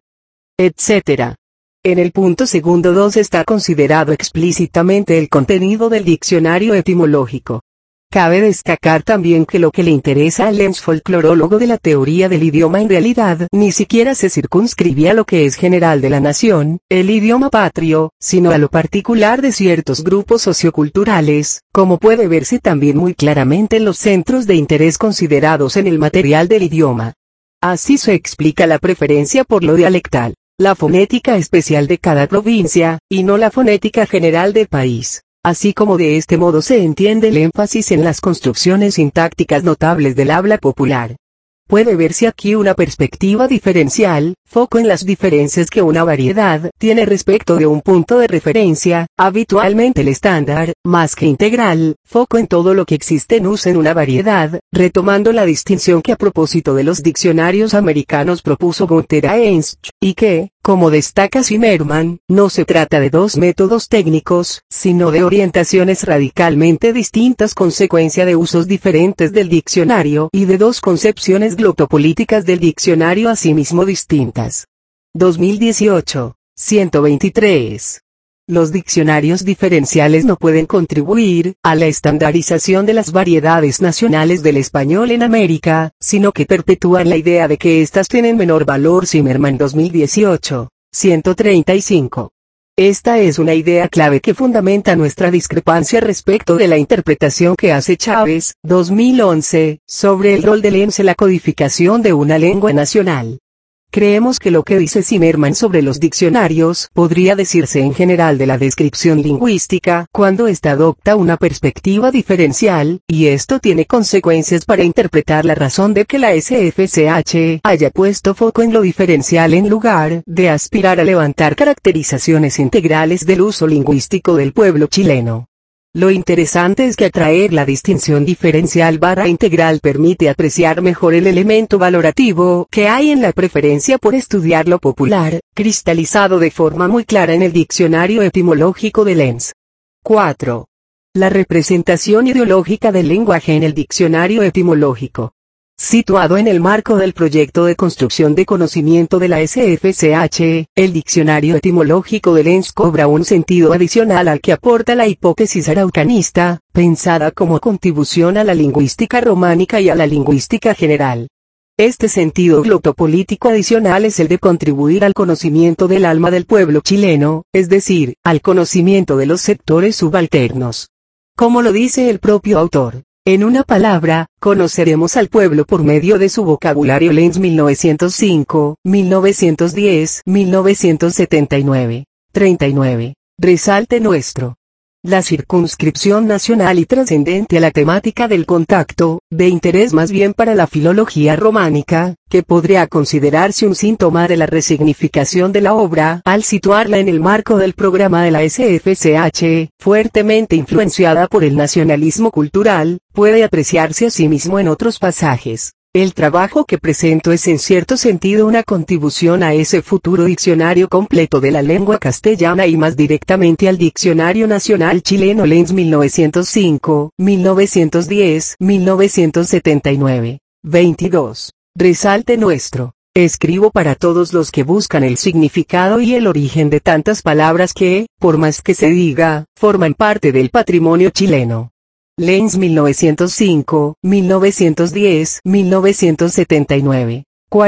etc. En el punto segundo 2 está considerado explícitamente el contenido del diccionario etimológico. Cabe destacar también que lo que le interesa al Lenz folclorólogo de la teoría del idioma en realidad ni siquiera se circunscribe a lo que es general de la nación, el idioma patrio, sino a lo particular de ciertos grupos socioculturales, como puede verse también muy claramente en los centros de interés considerados en el material del idioma. Así se explica la preferencia por lo dialectal, la fonética especial de cada provincia, y no la fonética general del país. Así como de este modo se entiende el énfasis en las construcciones sintácticas notables del habla popular. Puede verse aquí una perspectiva diferencial, foco en las diferencias que una variedad tiene respecto de un punto de referencia, habitualmente el estándar, más que integral, foco en todo lo que existe en uso en una variedad, retomando la distinción que a propósito de los diccionarios americanos propuso Gunther Einst, y que, como destaca Zimmermann, no se trata de dos métodos técnicos, sino de orientaciones radicalmente distintas consecuencia de usos diferentes del diccionario y de dos concepciones glotopolíticas del diccionario asimismo distintas. 2018, 123. Los diccionarios diferenciales no pueden contribuir a la estandarización de las variedades nacionales del español en América, sino que perpetúan la idea de que éstas tienen menor valor. Zimmermann 2018, 135. Esta es una idea clave que fundamenta nuestra discrepancia respecto de la interpretación que hace Chávez, 2011, sobre el rol del Lenz en la codificación de una lengua nacional. Creemos que lo que dice Zimmermann sobre los diccionarios podría decirse en general de la descripción lingüística cuando ésta adopta una perspectiva diferencial, y esto tiene consecuencias para interpretar la razón de que la SFCH haya puesto foco en lo diferencial en lugar de aspirar a levantar caracterizaciones integrales del uso lingüístico del pueblo chileno. Lo interesante es que atraer la distinción diferencial/integral permite apreciar mejor el elemento valorativo que hay en la preferencia por estudiar lo popular, cristalizado de forma muy clara en el diccionario etimológico de Lenz. 4. La representación ideológica del lenguaje en el diccionario etimológico. Situado en el marco del proyecto de construcción de conocimiento de la SFCH, el diccionario etimológico de Lenz cobra un sentido adicional al que aporta la hipótesis araucanista, pensada como contribución a la lingüística románica y a la lingüística general. Este sentido glotopolítico adicional es el de contribuir al conocimiento del alma del pueblo chileno, es decir, al conocimiento de los sectores subalternos. Como lo dice el propio autor. En una palabra, conoceremos al pueblo por medio de su vocabulario. Lenz 1905, 1910, 1979. 39. Resalte nuestro. La circunscripción nacional y trascendente a la temática del contacto, de interés más bien para la filología románica, que podría considerarse un síntoma de la resignificación de la obra, al situarla en el marco del programa de la SFCH, fuertemente influenciada por el nacionalismo cultural, puede apreciarse asimismo en otros pasajes. El trabajo que presento es en cierto sentido una contribución a ese futuro diccionario completo de la lengua castellana y más directamente al Diccionario Nacional Chileno Lenz 1905, 1910, 1979. 22. Resalte nuestro. Escribo para todos los que buscan el significado y el origen de tantas palabras que, por más que se diga, forman parte del patrimonio chileno. Lenz 1905, 1910, 1979.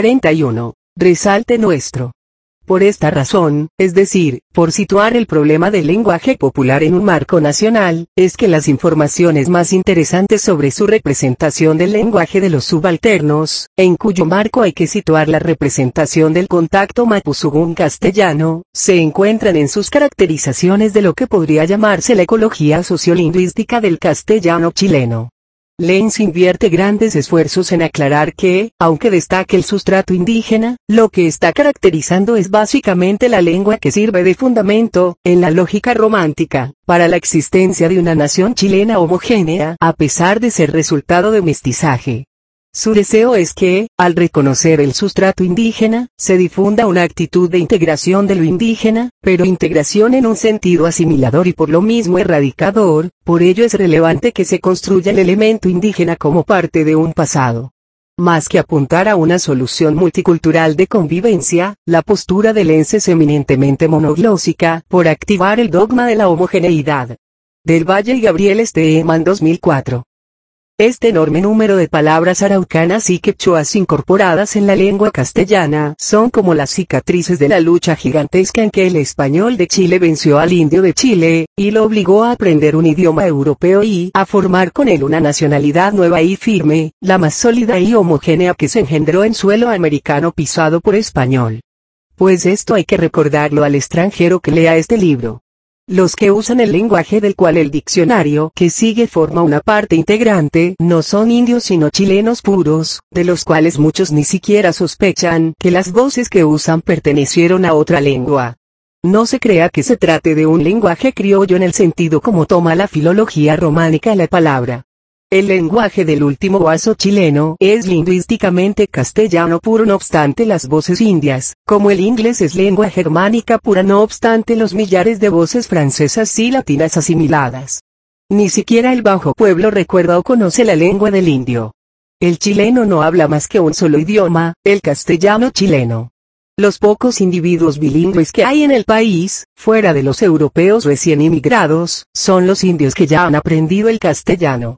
41. Resalte nuestro. Por esta razón, es decir, por situar el problema del lenguaje popular en un marco nacional, es que las informaciones más interesantes sobre su representación del lenguaje de los subalternos, en cuyo marco hay que situar la representación del contacto mapuzungún castellano, se encuentran en sus caracterizaciones de lo que podría llamarse la ecología sociolingüística del castellano chileno. Lenz invierte grandes esfuerzos en aclarar que, aunque destaque el sustrato indígena, lo que está caracterizando es básicamente la lengua que sirve de fundamento, en la lógica romántica, para la existencia de una nación chilena homogénea, a pesar de ser resultado de mestizaje. Su deseo es que, al reconocer el sustrato indígena, se difunda una actitud de integración de lo indígena, pero integración en un sentido asimilador y por lo mismo erradicador. Por ello es relevante que se construya el elemento indígena como parte de un pasado. Más que apuntar a una solución multicultural de convivencia, la postura de Lenz es eminentemente monoglósica, por activar el dogma de la homogeneidad. Del Valle y Gabriel Steeman 2004. Este enorme número de palabras araucanas y quechuas incorporadas en la lengua castellana son como las cicatrices de la lucha gigantesca en que el español de Chile venció al indio de Chile, y lo obligó a aprender un idioma europeo y a formar con él una nacionalidad nueva y firme, la más sólida y homogénea que se engendró en suelo americano pisado por español. Pues esto hay que recordarlo al extranjero que lea este libro. Los que usan el lenguaje del cual el diccionario que sigue forma una parte integrante no son indios sino chilenos puros, de los cuales muchos ni siquiera sospechan que las voces que usan pertenecieron a otra lengua. No se crea que se trate de un lenguaje criollo en el sentido como toma la filología románica la palabra. El lenguaje del último vaso chileno es lingüísticamente castellano puro no obstante las voces indias, como el inglés es lengua germánica pura no obstante los millares de voces francesas y latinas asimiladas. Ni siquiera el bajo pueblo recuerda o conoce la lengua del indio. El chileno no habla más que un solo idioma, el castellano chileno. Los pocos individuos bilingües que hay en el país, fuera de los europeos recién inmigrados, son los indios que ya han aprendido el castellano.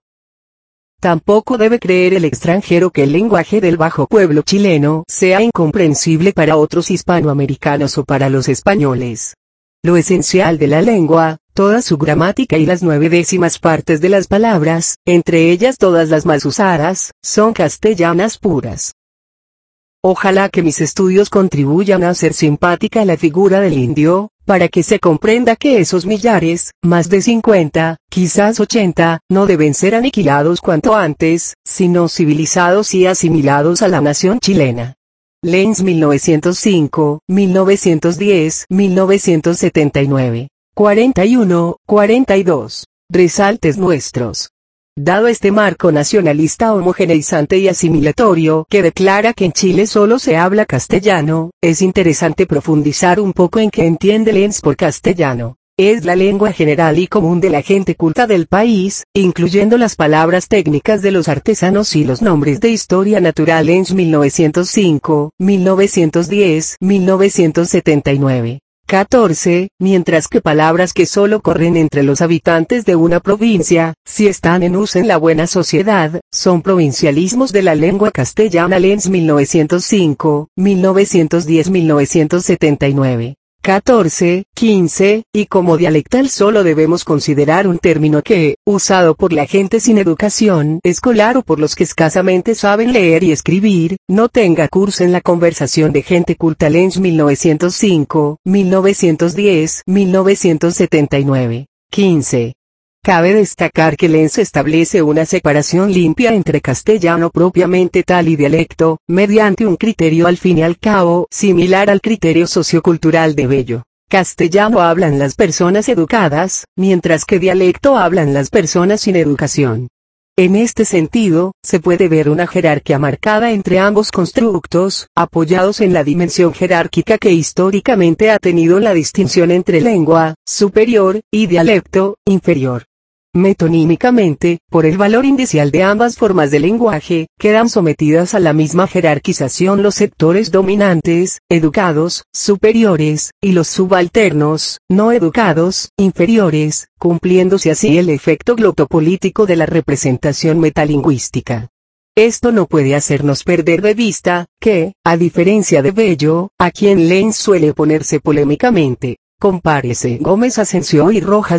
Tampoco debe creer el extranjero que el lenguaje del bajo pueblo chileno sea incomprensible para otros hispanoamericanos o para los españoles. Lo esencial de la lengua, toda su gramática y las 9 décimas partes de las palabras, entre ellas todas las más usadas, son castellanas puras. Ojalá que mis estudios contribuyan a hacer simpática la figura del indio, para que se comprenda que esos millares, más de 50, quizás 80, no deben ser aniquilados cuanto antes, sino civilizados y asimilados a la nación chilena. Lenz 1905, 1910, 1979. 41, 42. Resaltes nuestros. Dado este marco nacionalista homogeneizante y asimilatorio que declara que en Chile solo se habla castellano, es interesante profundizar un poco en qué entiende Lenz por castellano. Es la lengua general y común de la gente culta del país, incluyendo las palabras técnicas de los artesanos y los nombres de historia natural. Lenz 1905, 1910, 1979. 14. Mientras que palabras que solo corren entre los habitantes de una provincia, si están en uso en la buena sociedad, son provincialismos de la lengua castellana. Lenz 1905, 1910, 1979. 14, 15, y como dialectal solo debemos considerar un término que, usado por la gente sin educación escolar o por los que escasamente saben leer y escribir, no tenga curso en la conversación de gente culta. Lenz 1905, 1910, 1979. 15. Cabe destacar que Lenz establece una separación limpia entre castellano propiamente tal y dialecto, mediante un criterio al fin y al cabo similar al criterio sociocultural de Bello. Castellano hablan las personas educadas, mientras que dialecto hablan las personas sin educación. En este sentido, se puede ver una jerarquía marcada entre ambos constructos, apoyados en la dimensión jerárquica que históricamente ha tenido la distinción entre lengua superior y dialecto inferior. Metonímicamente, por el valor indicial de ambas formas de lenguaje, quedan sometidas a la misma jerarquización los sectores dominantes, educados, superiores, y los subalternos, no educados, inferiores, cumpliéndose así el efecto glotopolítico de la representación metalingüística. Esto no puede hacernos perder de vista, que, a diferencia de Bello, a quien Lenz suele ponerse polémicamente, compárese Gómez Asensio y Rojas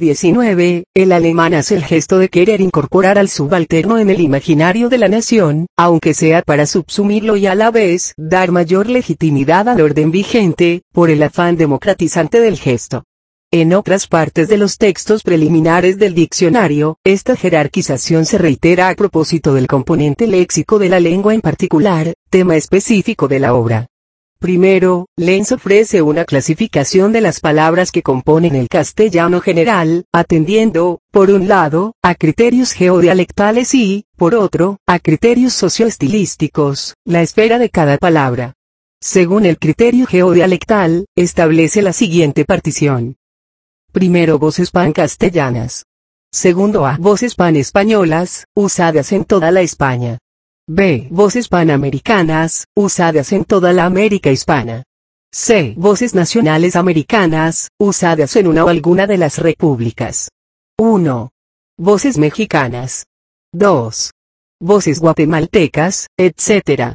2019, el alemán hace el gesto de querer incorporar al subalterno en el imaginario de la nación, aunque sea para subsumirlo y a la vez dar mayor legitimidad al orden vigente, por el afán democratizante del gesto. En otras partes de los textos preliminares del diccionario, esta jerarquización se reitera a propósito del componente léxico de la lengua en particular, tema específico de la obra. Primero, Lenz ofrece una clasificación de las palabras que componen el castellano general, atendiendo, por un lado, a criterios geodialectales y, por otro, a criterios socioestilísticos, la esfera de cada palabra. Según el criterio geodialectal, establece la siguiente partición. Primero, voces pan-castellanas. Segundo, A, voces pan-españolas, usadas en toda la España. B, voces panamericanas, usadas en toda la América hispana. C, voces nacionales americanas, usadas en una o alguna de las repúblicas. 1. Voces mexicanas. 2. Voces guatemaltecas, etc.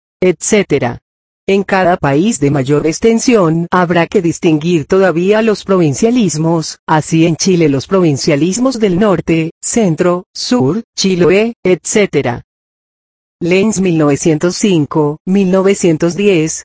etc. En cada país de mayor extensión habrá que distinguir todavía los provincialismos, así en Chile los provincialismos del norte, centro, sur, Chiloé, etc. Lenz 1905, 1910,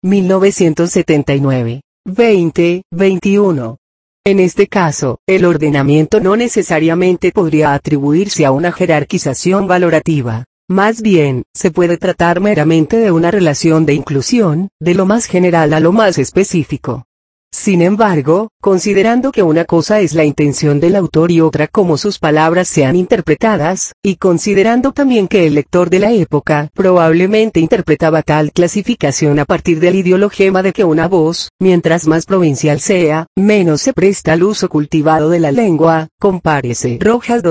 1979. 20, 21. En este caso, el ordenamiento no necesariamente podría atribuirse a una jerarquización valorativa. Más bien, se puede tratar meramente de una relación de inclusión, de lo más general a lo más específico. Sin embargo, considerando que una cosa es la intención del autor y otra cómo sus palabras sean interpretadas, y considerando también que el lector de la época probablemente interpretaba tal clasificación a partir del ideologema de que una voz, mientras más provincial sea, menos se presta al uso cultivado de la lengua, compárese Rojas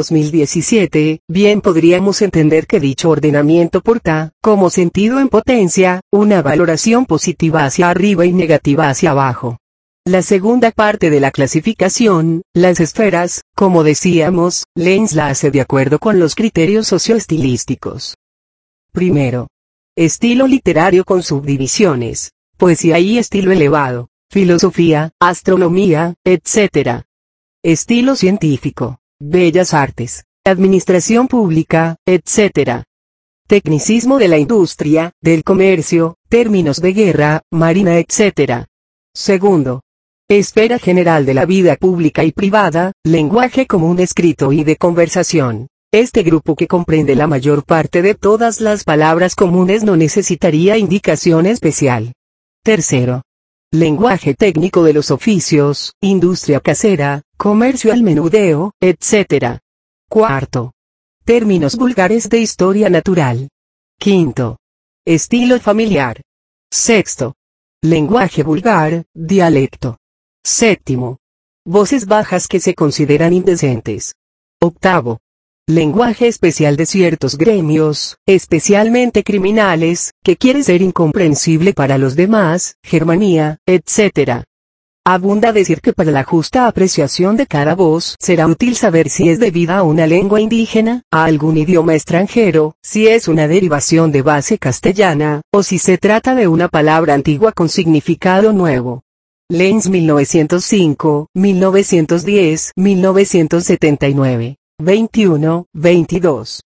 2017, bien podríamos entender que dicho ordenamiento porta, como sentido en potencia, una valoración positiva hacia arriba y negativa hacia abajo. La segunda parte de la clasificación, las esferas, como decíamos, Lenz la hace de acuerdo con los criterios socioestilísticos. Primero. Estilo literario con subdivisiones, poesía y estilo elevado, filosofía, astronomía, etc. Estilo científico, bellas artes, administración pública, etc. Tecnicismo de la industria, del comercio, términos de guerra, marina, etc. Segundo. Esfera general de la vida pública y privada, lenguaje común escrito y de conversación. Este grupo que comprende la mayor parte de todas las palabras comunes no necesitaría indicación especial. Tercero. Lenguaje técnico de los oficios, industria casera, comercio al menudeo, etc. Cuarto. Términos vulgares de historia natural. Quinto. Estilo familiar. Sexto. Lenguaje vulgar, dialecto. Séptimo. Voces bajas que se consideran indecentes. Octavo. Lenguaje especial de ciertos gremios, especialmente criminales, que quiere ser incomprensible para los demás, germanía, etc. Abunda decir que para la justa apreciación de cada voz será útil saber si es debida a una lengua indígena, a algún idioma extranjero, si es una derivación de base castellana, o si se trata de una palabra antigua con significado nuevo. Lenz 1905, 1910, 1979. 21, 22.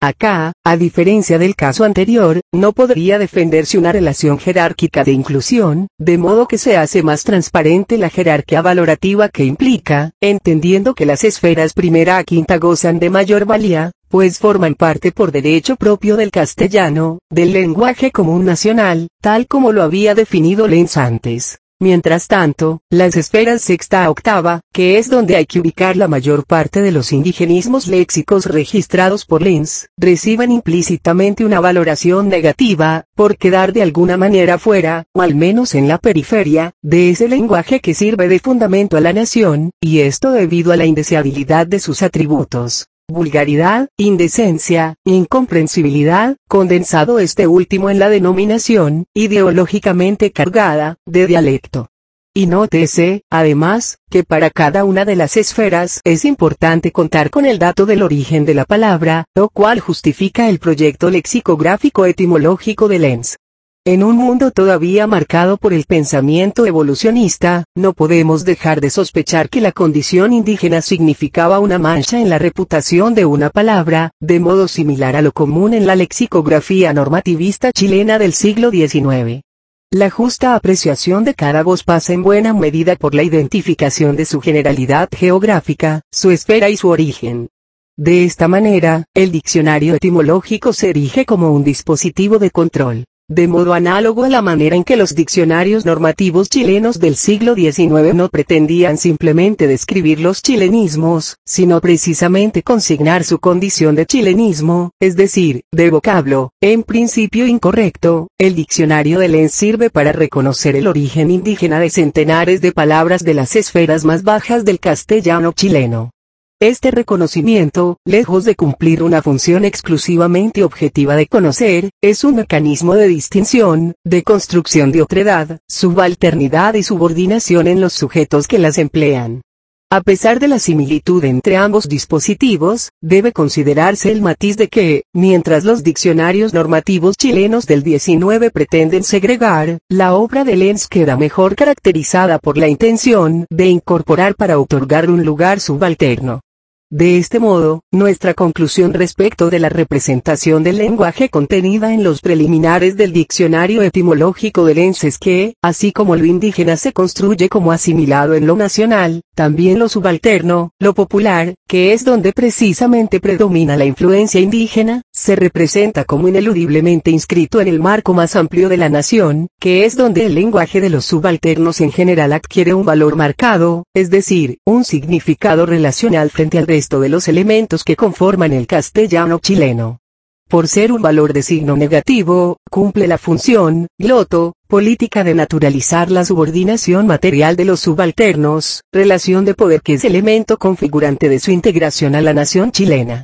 Acá, a diferencia del caso anterior, no podría defenderse una relación jerárquica de inclusión, de modo que se hace más transparente la jerarquía valorativa que implica, entendiendo que las esferas primera a quinta gozan de mayor valía, pues forman parte por derecho propio del castellano, del lenguaje común nacional, tal como lo había definido Lenz antes. Mientras tanto, las esferas sexta a octava, que es donde hay que ubicar la mayor parte de los indigenismos léxicos registrados por Lenz, reciben implícitamente una valoración negativa, por quedar de alguna manera fuera, o al menos en la periferia, de ese lenguaje que sirve de fundamento a la nación, y esto debido a la indeseabilidad de sus atributos. Vulgaridad, indecencia, incomprensibilidad, condensado este último en la denominación, ideológicamente cargada, de dialecto. Y nótese, además, que para cada una de las esferas es importante contar con el dato del origen de la palabra, lo cual justifica el proyecto lexicográfico etimológico de Lenz. En un mundo todavía marcado por el pensamiento evolucionista, no podemos dejar de sospechar que la condición indígena significaba una mancha en la reputación de una palabra, de modo similar a lo común en la lexicografía normativista chilena del siglo XIX. La justa apreciación de cada voz pasa en buena medida por la identificación de su generalidad geográfica, su esfera y su origen. De esta manera, el diccionario etimológico se erige como un dispositivo de control. De modo análogo a la manera en que los diccionarios normativos chilenos del siglo XIX no pretendían simplemente describir los chilenismos, sino precisamente consignar su condición de chilenismo, es decir, de vocablo, en principio incorrecto, el diccionario de Lenz sirve para reconocer el origen indígena de centenares de palabras de las esferas más bajas del castellano chileno. Este reconocimiento, lejos de cumplir una función exclusivamente objetiva de conocer, es un mecanismo de distinción, de construcción de otredad, subalternidad y subordinación en los sujetos que las emplean. A pesar de la similitud entre ambos dispositivos, debe considerarse el matiz de que, mientras los diccionarios normativos chilenos del XIX pretenden segregar, la obra de Lenz queda mejor caracterizada por la intención de incorporar para otorgar un lugar subalterno. De este modo, nuestra conclusión respecto de la representación del lenguaje contenida en los preliminares del diccionario etimológico de Lenz es que, así como lo indígena se construye como asimilado en lo nacional, también lo subalterno, lo popular, que es donde precisamente predomina la influencia indígena, se representa como ineludiblemente inscrito en el marco más amplio de la nación, que es donde el lenguaje de los subalternos en general adquiere un valor marcado, es decir, un significado relacional frente al resto de los elementos que conforman el castellano chileno. Por ser un valor de signo negativo, cumple la función, gloto, política de naturalizar la subordinación material de los subalternos, relación de poder que es elemento configurante de su integración a la nación chilena.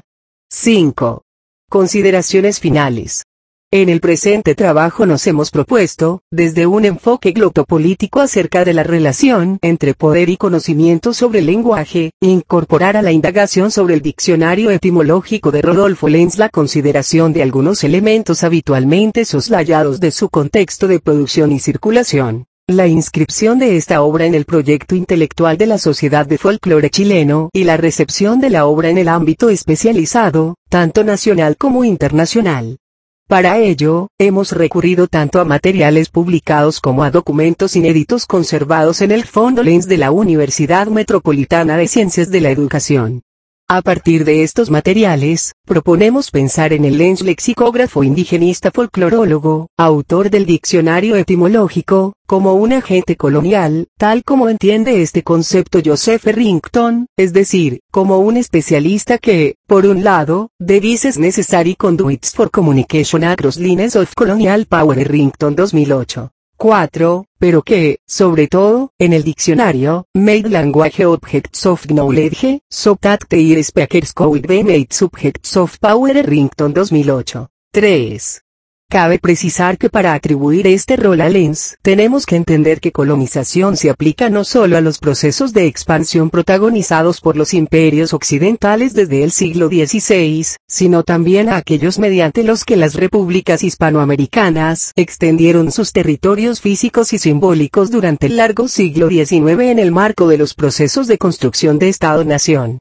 5. Consideraciones finales. En el presente trabajo nos hemos propuesto, desde un enfoque glotopolítico acerca de la relación entre poder y conocimiento sobre el lenguaje, incorporar a la indagación sobre el diccionario etimológico de Rodolfo Lenz la consideración de algunos elementos habitualmente soslayados de su contexto de producción y circulación. La inscripción de esta obra en el proyecto intelectual de la Sociedad de Folclore Chileno y la recepción de la obra en el ámbito especializado, tanto nacional como internacional. Para ello, hemos recurrido tanto a materiales publicados como a documentos inéditos conservados en el Fondo Lenz de la Universidad Metropolitana de Ciencias de la Educación. A partir de estos materiales, proponemos pensar en el Lenz lexicógrafo indigenista folclorólogo, autor del diccionario etimológico, como un agente colonial, tal como entiende este concepto Joseph Errington, es decir, como un especialista que, por un lado, devises necessary conduits for communication across lines of colonial power Errington 2008. 4, pero que, sobre todo, en el diccionario, made language objects of knowledge, so that their speakers could be made subjects of power Errington 2008. 3. Cabe precisar que para atribuir este rol a Lenz, tenemos que entender que colonización se aplica no solo a los procesos de expansión protagonizados por los imperios occidentales desde el siglo XVI, sino también a aquellos mediante los que las repúblicas hispanoamericanas extendieron sus territorios físicos y simbólicos durante el largo siglo XIX en el marco de los procesos de construcción de Estado-nación.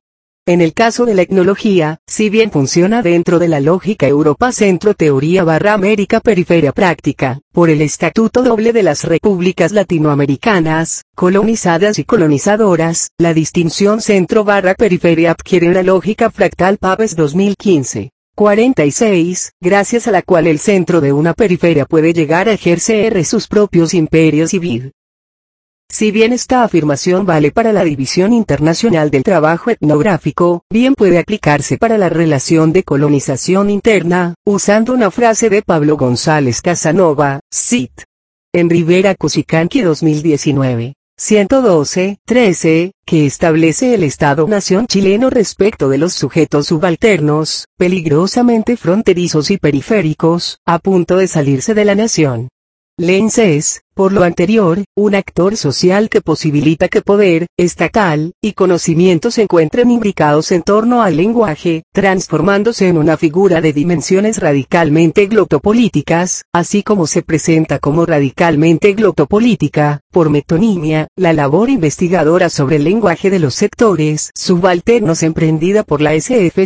En el caso de la etnología, si bien funciona dentro de la lógica Europa Centro Teoría / América Periferia Práctica, por el estatuto doble de las repúblicas latinoamericanas, colonizadas y colonizadoras, la distinción Centro / Periferia adquiere una lógica fractal Paves 2015. 46, gracias a la cual el centro de una periferia puede llegar a ejercer sus propios imperios y vid. Si bien esta afirmación vale para la división internacional del trabajo etnográfico, bien puede aplicarse para la relación de colonización interna, usando una frase de Pablo González Casanova, cit. En Rivera Cusicanqui 2019. 112-13, que establece el Estado-nación chileno respecto de los sujetos subalternos, peligrosamente fronterizos y periféricos, a punto de salirse de la nación. Lenz es, por lo anterior, un actor social que posibilita que poder, estatal, y conocimiento se encuentren imbricados en torno al lenguaje, transformándose en una figura de dimensiones radicalmente glotopolíticas, así como se presenta como radicalmente glotopolítica, por metonimia, la labor investigadora sobre el lenguaje de los sectores subalternos emprendida por la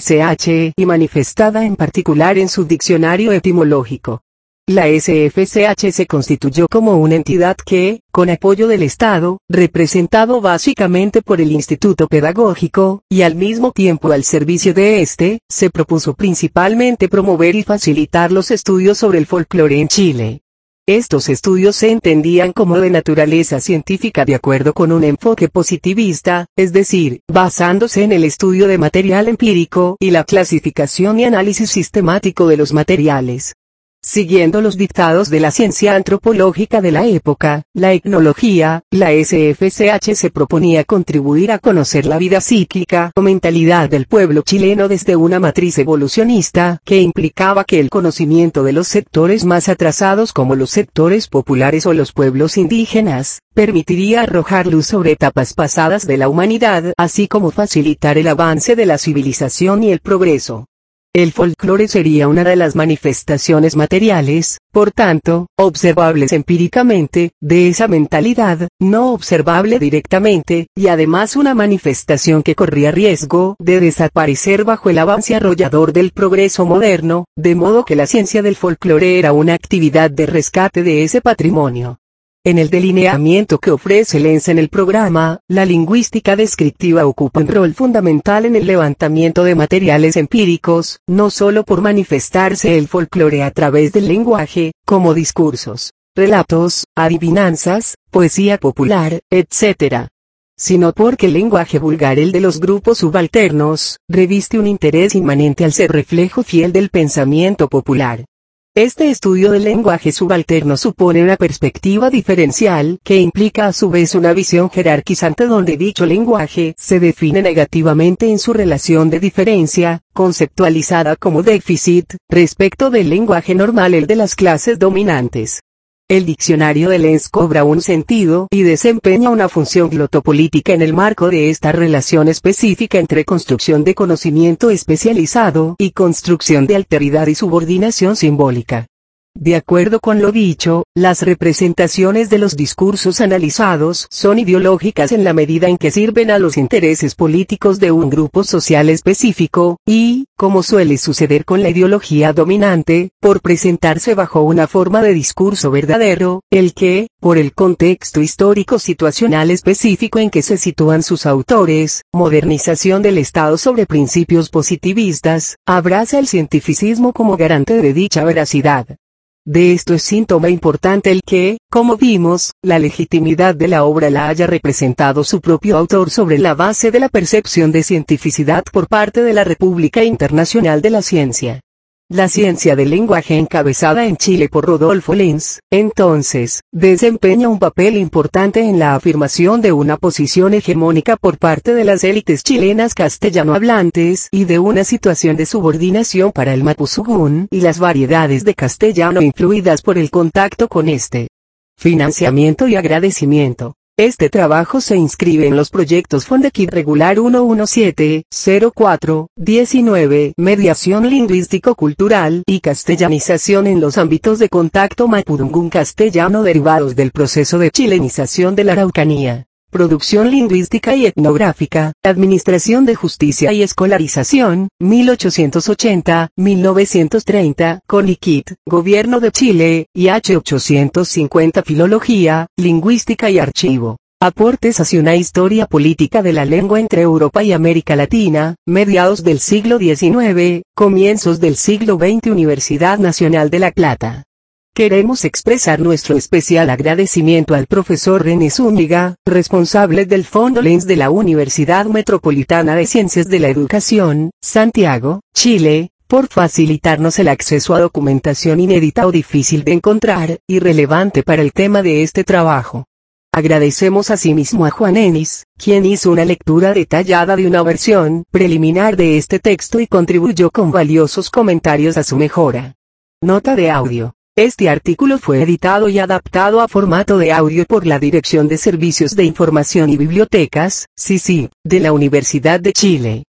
SFCH y manifestada en particular en su diccionario etimológico. La SFCH se constituyó como una entidad que, con apoyo del Estado, representado básicamente por el Instituto Pedagógico, y al mismo tiempo al servicio de este, se propuso principalmente promover y facilitar los estudios sobre el folclore en Chile. Estos estudios se entendían como de naturaleza científica de acuerdo con un enfoque positivista, es decir, basándose en el estudio de material empírico y la clasificación y análisis sistemático de los materiales. Siguiendo los dictados de la ciencia antropológica de la época, la etnología, la SFCH se proponía contribuir a conocer la vida psíquica o mentalidad del pueblo chileno desde una matriz evolucionista que implicaba que el conocimiento de los sectores más atrasados como los sectores populares o los pueblos indígenas, permitiría arrojar luz sobre etapas pasadas de la humanidad, así como facilitar el avance de la civilización y el progreso. El folclore sería una de las manifestaciones materiales, por tanto, observables empíricamente, de esa mentalidad, no observable directamente, y además una manifestación que corría riesgo de desaparecer bajo el avance arrollador del progreso moderno, de modo que la ciencia del folclore era una actividad de rescate de ese patrimonio. En el delineamiento que ofrece Lenz en el programa, la lingüística descriptiva ocupa un rol fundamental en el levantamiento de materiales empíricos, no solo por manifestarse el folclore a través del lenguaje, como discursos, relatos, adivinanzas, poesía popular, etc., sino porque el lenguaje vulgar, el de los grupos subalternos, reviste un interés inmanente al ser reflejo fiel del pensamiento popular. Este estudio del lenguaje subalterno supone una perspectiva diferencial que implica a su vez una visión jerarquizante donde dicho lenguaje se define negativamente en su relación de diferencia, conceptualizada como déficit, respecto del lenguaje normal, el de las clases dominantes. El diccionario de Lenz cobra un sentido y desempeña una función glotopolítica en el marco de esta relación específica entre construcción de conocimiento especializado y construcción de alteridad y subordinación simbólica. De acuerdo con lo dicho, las representaciones de los discursos analizados son ideológicas en la medida en que sirven a los intereses políticos de un grupo social específico, y, como suele suceder con la ideología dominante, por presentarse bajo una forma de discurso verdadero, el que, por el contexto histórico situacional específico en que se sitúan sus autores, modernización del Estado sobre principios positivistas, abraza el cientificismo como garante de dicha veracidad. De esto es síntoma importante el que, como vimos, la legitimidad de la obra la haya representado su propio autor sobre la base de la percepción de cientificidad por parte de la República Internacional de la Ciencia. La ciencia del lenguaje, encabezada en Chile por Rodolfo Lenz, entonces, desempeña un papel importante en la afirmación de una posición hegemónica por parte de las élites chilenas castellanohablantes y de una situación de subordinación para el mapuzungún y las variedades de castellano influidas por el contacto con este. Financiamiento y agradecimiento. Este trabajo se inscribe en los proyectos Fondequid Regular 11704-19, Mediación Lingüístico-Cultural y Castellanización en los ámbitos de contacto mapudungún castellano derivados del proceso de chilenización de la Araucanía. Producción lingüística y etnográfica, Administración de Justicia y Escolarización, 1880-1930, CONICIT, Gobierno de Chile, IH 850 Filología, Lingüística y Archivo. Aportes hacia una historia política de la lengua entre Europa y América Latina, mediados del siglo XIX, comienzos del siglo XX Universidad Nacional de La Plata. Queremos expresar nuestro especial agradecimiento al profesor René Zúñiga, responsable del Fondo LENS de la Universidad Metropolitana de Ciencias de la Educación, Santiago, Chile, por facilitarnos el acceso a documentación inédita o difícil de encontrar, y relevante para el tema de este trabajo. Agradecemos asimismo a Juan Enis, quien hizo una lectura detallada de una versión preliminar de este texto y contribuyó con valiosos comentarios a su mejora. Nota de audio. Este artículo fue editado y adaptado a formato de audio por la Dirección de Servicios de Información y Bibliotecas, CICIB, de la Universidad de Chile.